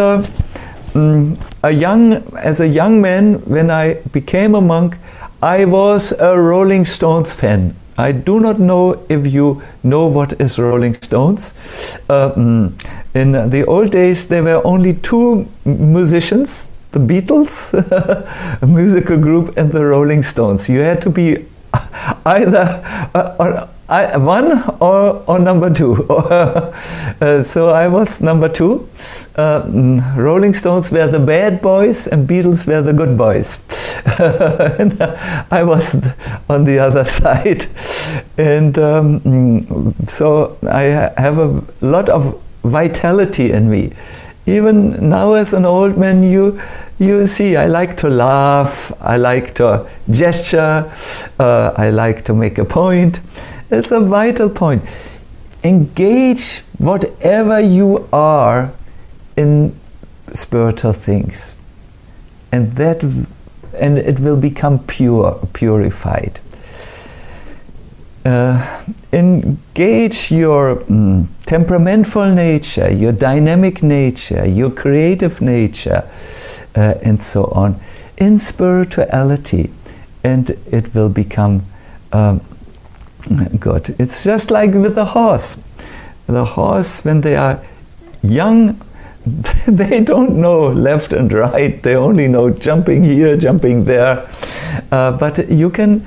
as a young man, when I became a monk, I was a Rolling Stones fan. I do not know if you know what is Rolling Stones. In the old days, there were only 2 musicians, the Beatles, a musical group, and the Rolling Stones. You had to be either one or number 2. So I was number 2. Rolling Stones were the bad boys and Beatles were the good boys. And I was on the other side. And so I have a lot of vitality in me. Even now as an old man, you see, I like to laugh, I like to gesture, I like to make a point. It's a vital point. Engage whatever you are in spiritual things, and it will become purified. Engage your temperamental nature, your dynamic nature, your creative nature, and so on, in spirituality, and it will become good. It's just like with a horse. The horse, when they are young, they don't know left and right. They only know jumping here, jumping there. But you can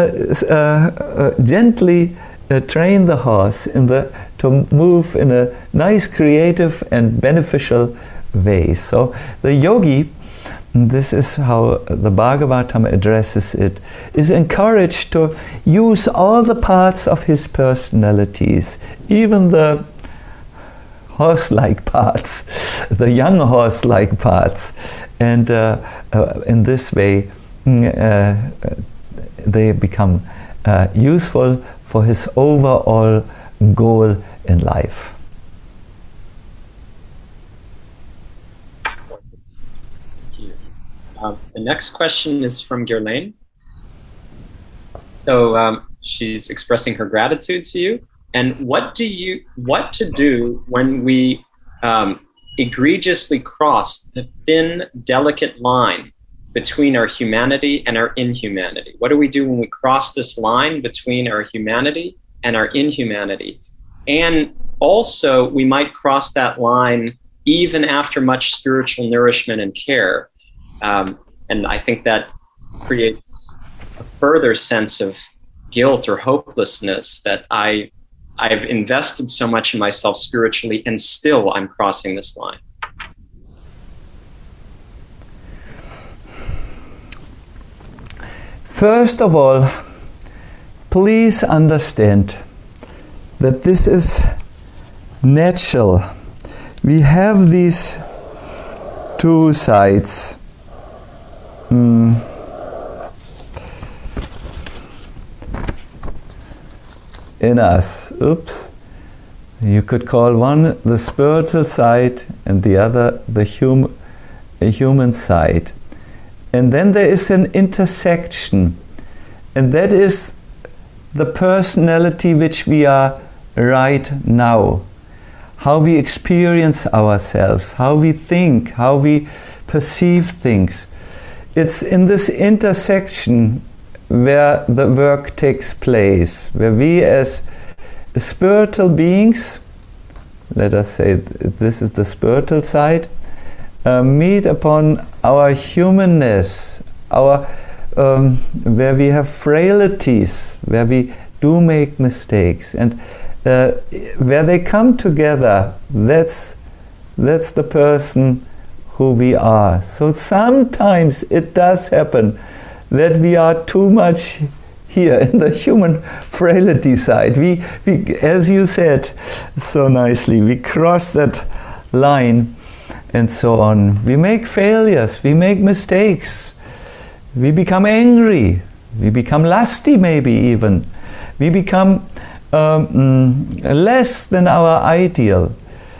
gently train the horse to move in a nice, creative, and beneficial way. So the yogi this is how the Bhagavatam addresses it, is encouraged to use all the parts of his personalities, even the horse-like parts, the young horse-like parts, and in this way they become useful for his overall goal in life. The next question is from Ghislaine. So she's expressing her gratitude to you. And what to do when we egregiously cross the thin, delicate line between our humanity and our inhumanity? What do we do when we cross this line between our humanity and our inhumanity? And also, we might cross that line even after much spiritual nourishment and care. And I think that creates a further sense of guilt or hopelessness that I've invested so much in myself spiritually, and still I'm crossing this line. First of all, please understand that this is natural. We have these two sides. In us. Oops. You could call one the spiritual side and the other the human side. And then there is an intersection, and that is the personality which we are right now. How we experience ourselves, how we think, how we perceive things. It's in this intersection where the work takes place, where we as spiritual beings, let us say this is the spiritual side, meet upon our humanness, our where we have frailties, where we do make mistakes, and where they come together, that's the person who we are. So sometimes it does happen that we are too much here in the human frailty side. We, as you said so nicely, we cross that line and so on. We make failures, we make mistakes, we become angry, we become lusty maybe even. We become less than our ideal.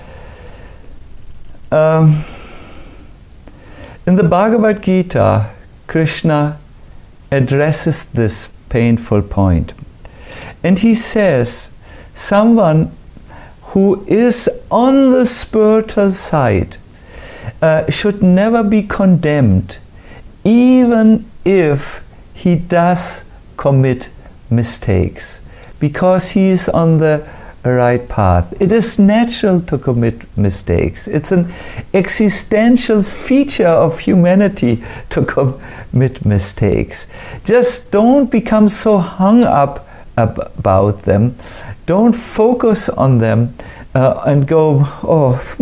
In the Bhagavad Gita, Krishna addresses this painful point. And he says, someone who is on the spiritual side should never be condemned, even if he does commit mistakes, because he is on the right path. It is natural to commit mistakes. It's an existential feature of humanity to commit mistakes. Just don't become so hung up about them. Don't focus on them and go, oh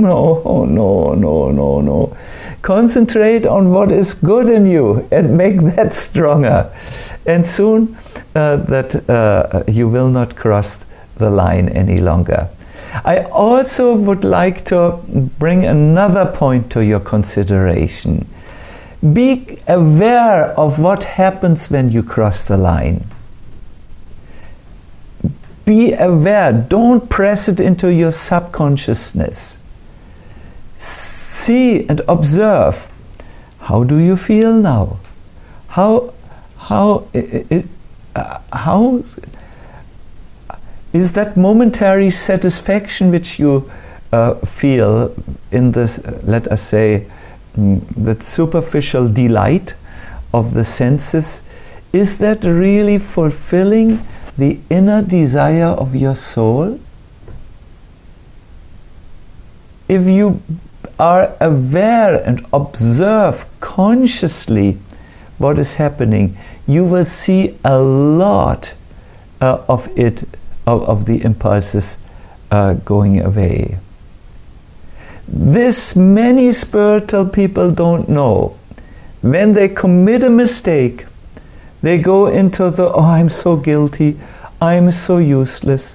no. Concentrate on what is good in you and make that stronger. And soon that you will not cross the line any longer. I also would like to bring another point to your consideration. Be aware of what happens when you cross the line. Be aware, don't press it into your subconsciousness. See and observe. How do you feel now? How is that momentary satisfaction which you feel in this, let us say, that superficial delight of the senses, is that really fulfilling the inner desire of your soul? If you are aware and observe consciously what is happening, you will see a lot of it, of the impulses going away. This many spiritual people don't know. when they commit a mistake, they go into the, oh, I'm so guilty, I'm so useless,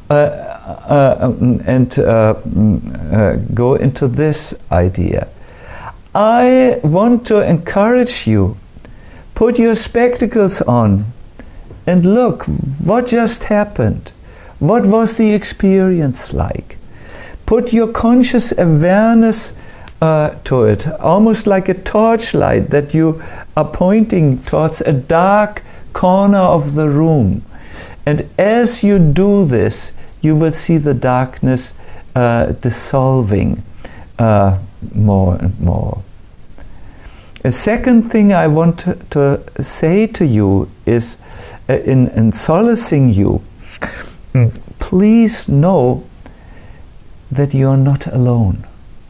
and go into this idea. I want to encourage you, put your spectacles on and look, what just happened? What was the experience like? Put your conscious awareness to it, almost like a torchlight that you are pointing towards a dark corner of the room. And as you do this, you will see the darkness dissolving more and more. A second thing I want to say to you is, in solacing you, please know that you are not alone.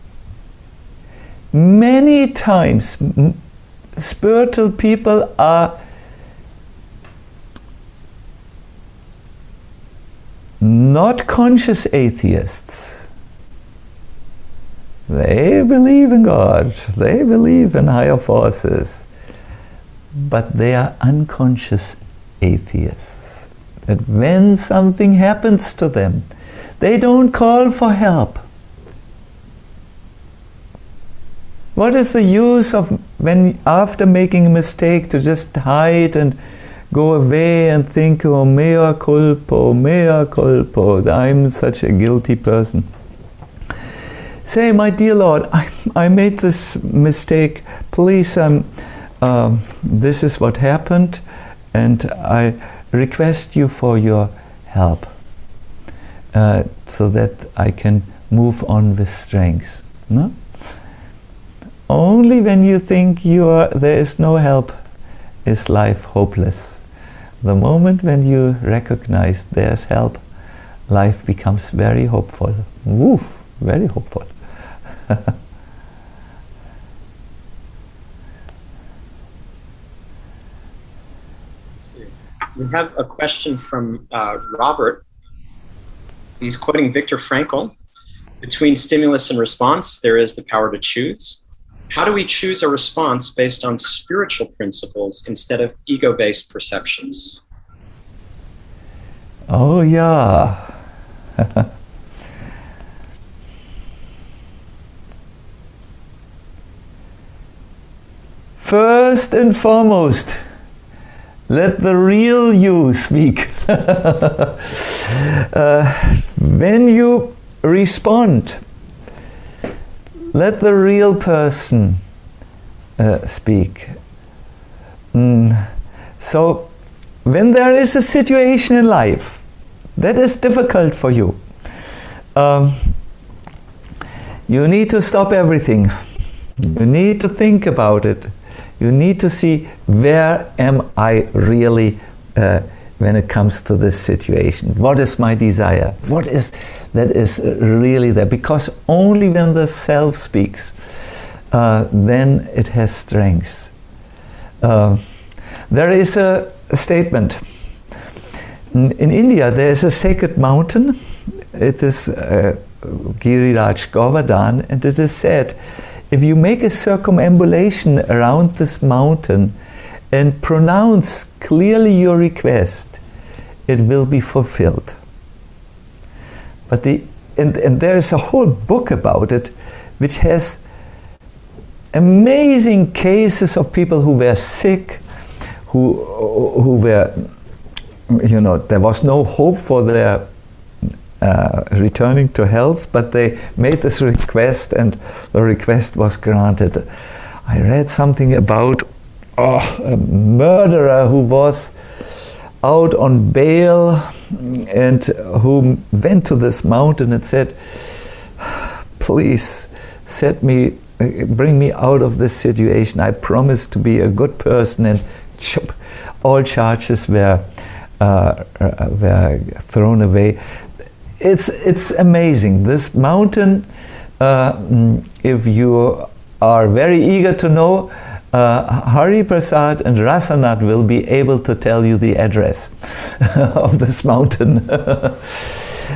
Many times, spiritual people are not conscious atheists. They believe in God, they believe in higher forces, but they are unconscious atheists. That when something happens to them, they don't call for help. What is the use of, when after making a mistake, to just hide and go away and think, oh, mea culpa, I'm such a guilty person. Say, my dear Lord, I made this mistake. Please, this is what happened, and I request you for your help, so that I can move on with strength. No? Only when you think there is no help is life hopeless. The moment when you recognize there's help, life becomes very hopeful. Woo, very hopeful. We have a question from Robert. He's quoting Viktor Frankl. Between stimulus and response, there is the power to choose. How do we choose a response based on spiritual principles instead of ego-based perceptions? Oh, yeah. First and foremost, let the real you speak. When you respond, let the real person speak. So, when there is a situation in life that is difficult for you, you need to stop everything. You need to think about it. You need to see, where am I really when it comes to this situation? What is my desire? What is that is really there? Because only when the self speaks, then it has strength. There is a statement. In India, there is a sacred mountain. It is Giriraj Govardhan, and it is said, if you make a circumambulation around this mountain and pronounce clearly your request, it will be fulfilled. But and there is a whole book about it, which has amazing cases of people who were sick, who were, there was no hope for their returning to health, but they made this request and the request was granted. I read something about a murderer who was out on bail and who went to this mountain and said, please bring me out of this situation. I promise to be a good person, and all charges were thrown away. It's amazing. This mountain, if you are very eager to know, Hari Prasad and Rasanath will be able to tell you the address of this mountain.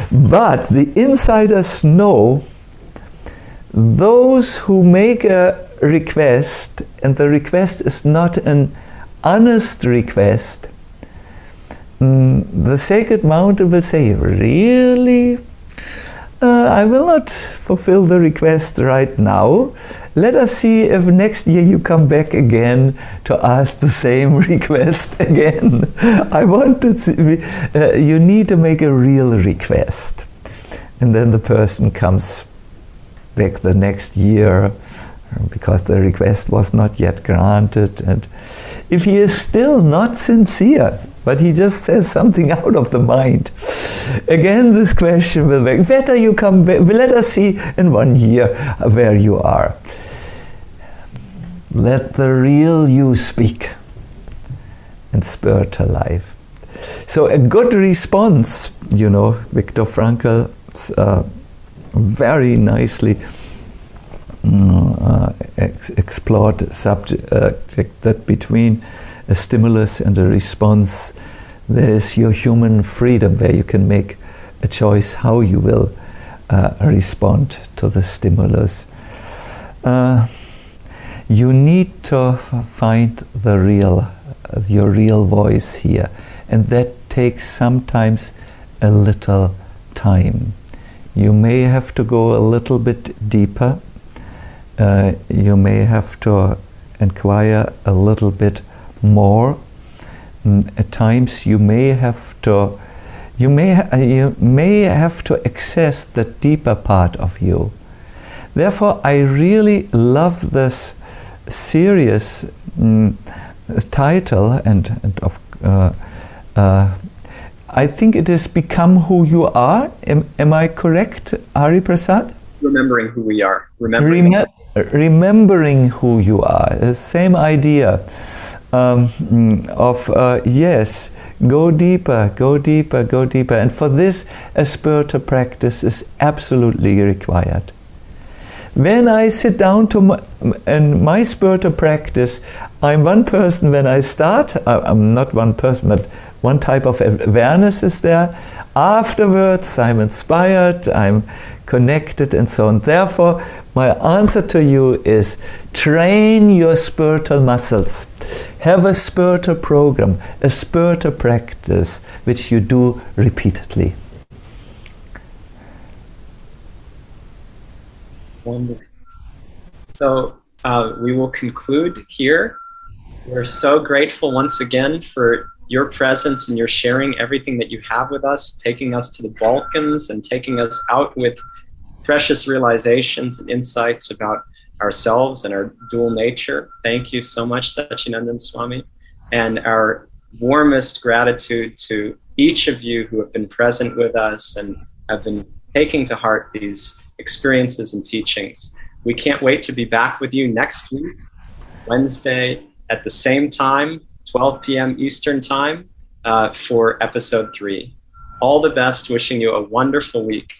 But the insiders know those who make a request, and the request is not an honest request, the sacred mountain will say, really? I will not fulfill the request right now. Let us see if next year you come back again to ask the same request again. I want to see, you need to make a real request. And then the person comes back the next year because the request was not yet granted. And if he is still not sincere, but he just says something out of the mind, again this question will be, better you come back, let us see in 1 year where you are. Let the real you speak in spiritual life. So a good response, you know, Viktor Frankl very nicely explored the subject that between a stimulus and a response, there is your human freedom, where you can make a choice how you will respond to the stimulus. You need to find your real voice here, and that takes sometimes a little time. You may have to go a little bit deeper. You may have to inquire a little bit more. At times you may have to access the deeper part of you. Therefore, I really love this series title, and I think it is Become Who You Are. Am I correct, Hari Prasad? Remembering who we are. Remembering who you are. The same idea yes, go deeper, go deeper, go deeper. And for this, a spiritual practice is absolutely required. When I sit down to my spiritual practice, I'm one person when I start. I'm not one person, but one type of awareness is there. Afterwards, I'm inspired, I'm connected, and so on. Therefore, my answer to you is train your spiritual muscles. Have a spiritual program, a spiritual practice, which you do repeatedly. Wonderful. So we will conclude here. We're so grateful once again for your presence and your sharing everything that you have with us, taking us to the Balkans and taking us out with precious realizations and insights about ourselves and our dual nature. Thank you so much, Satchidananda Swami. And our warmest gratitude to each of you who have been present with us and have been taking to heart these experiences and teachings. We can't wait to be back with you next week, Wednesday, at the same time, 12 p.m. Eastern Time, for episode 3. All the best, wishing you a wonderful week.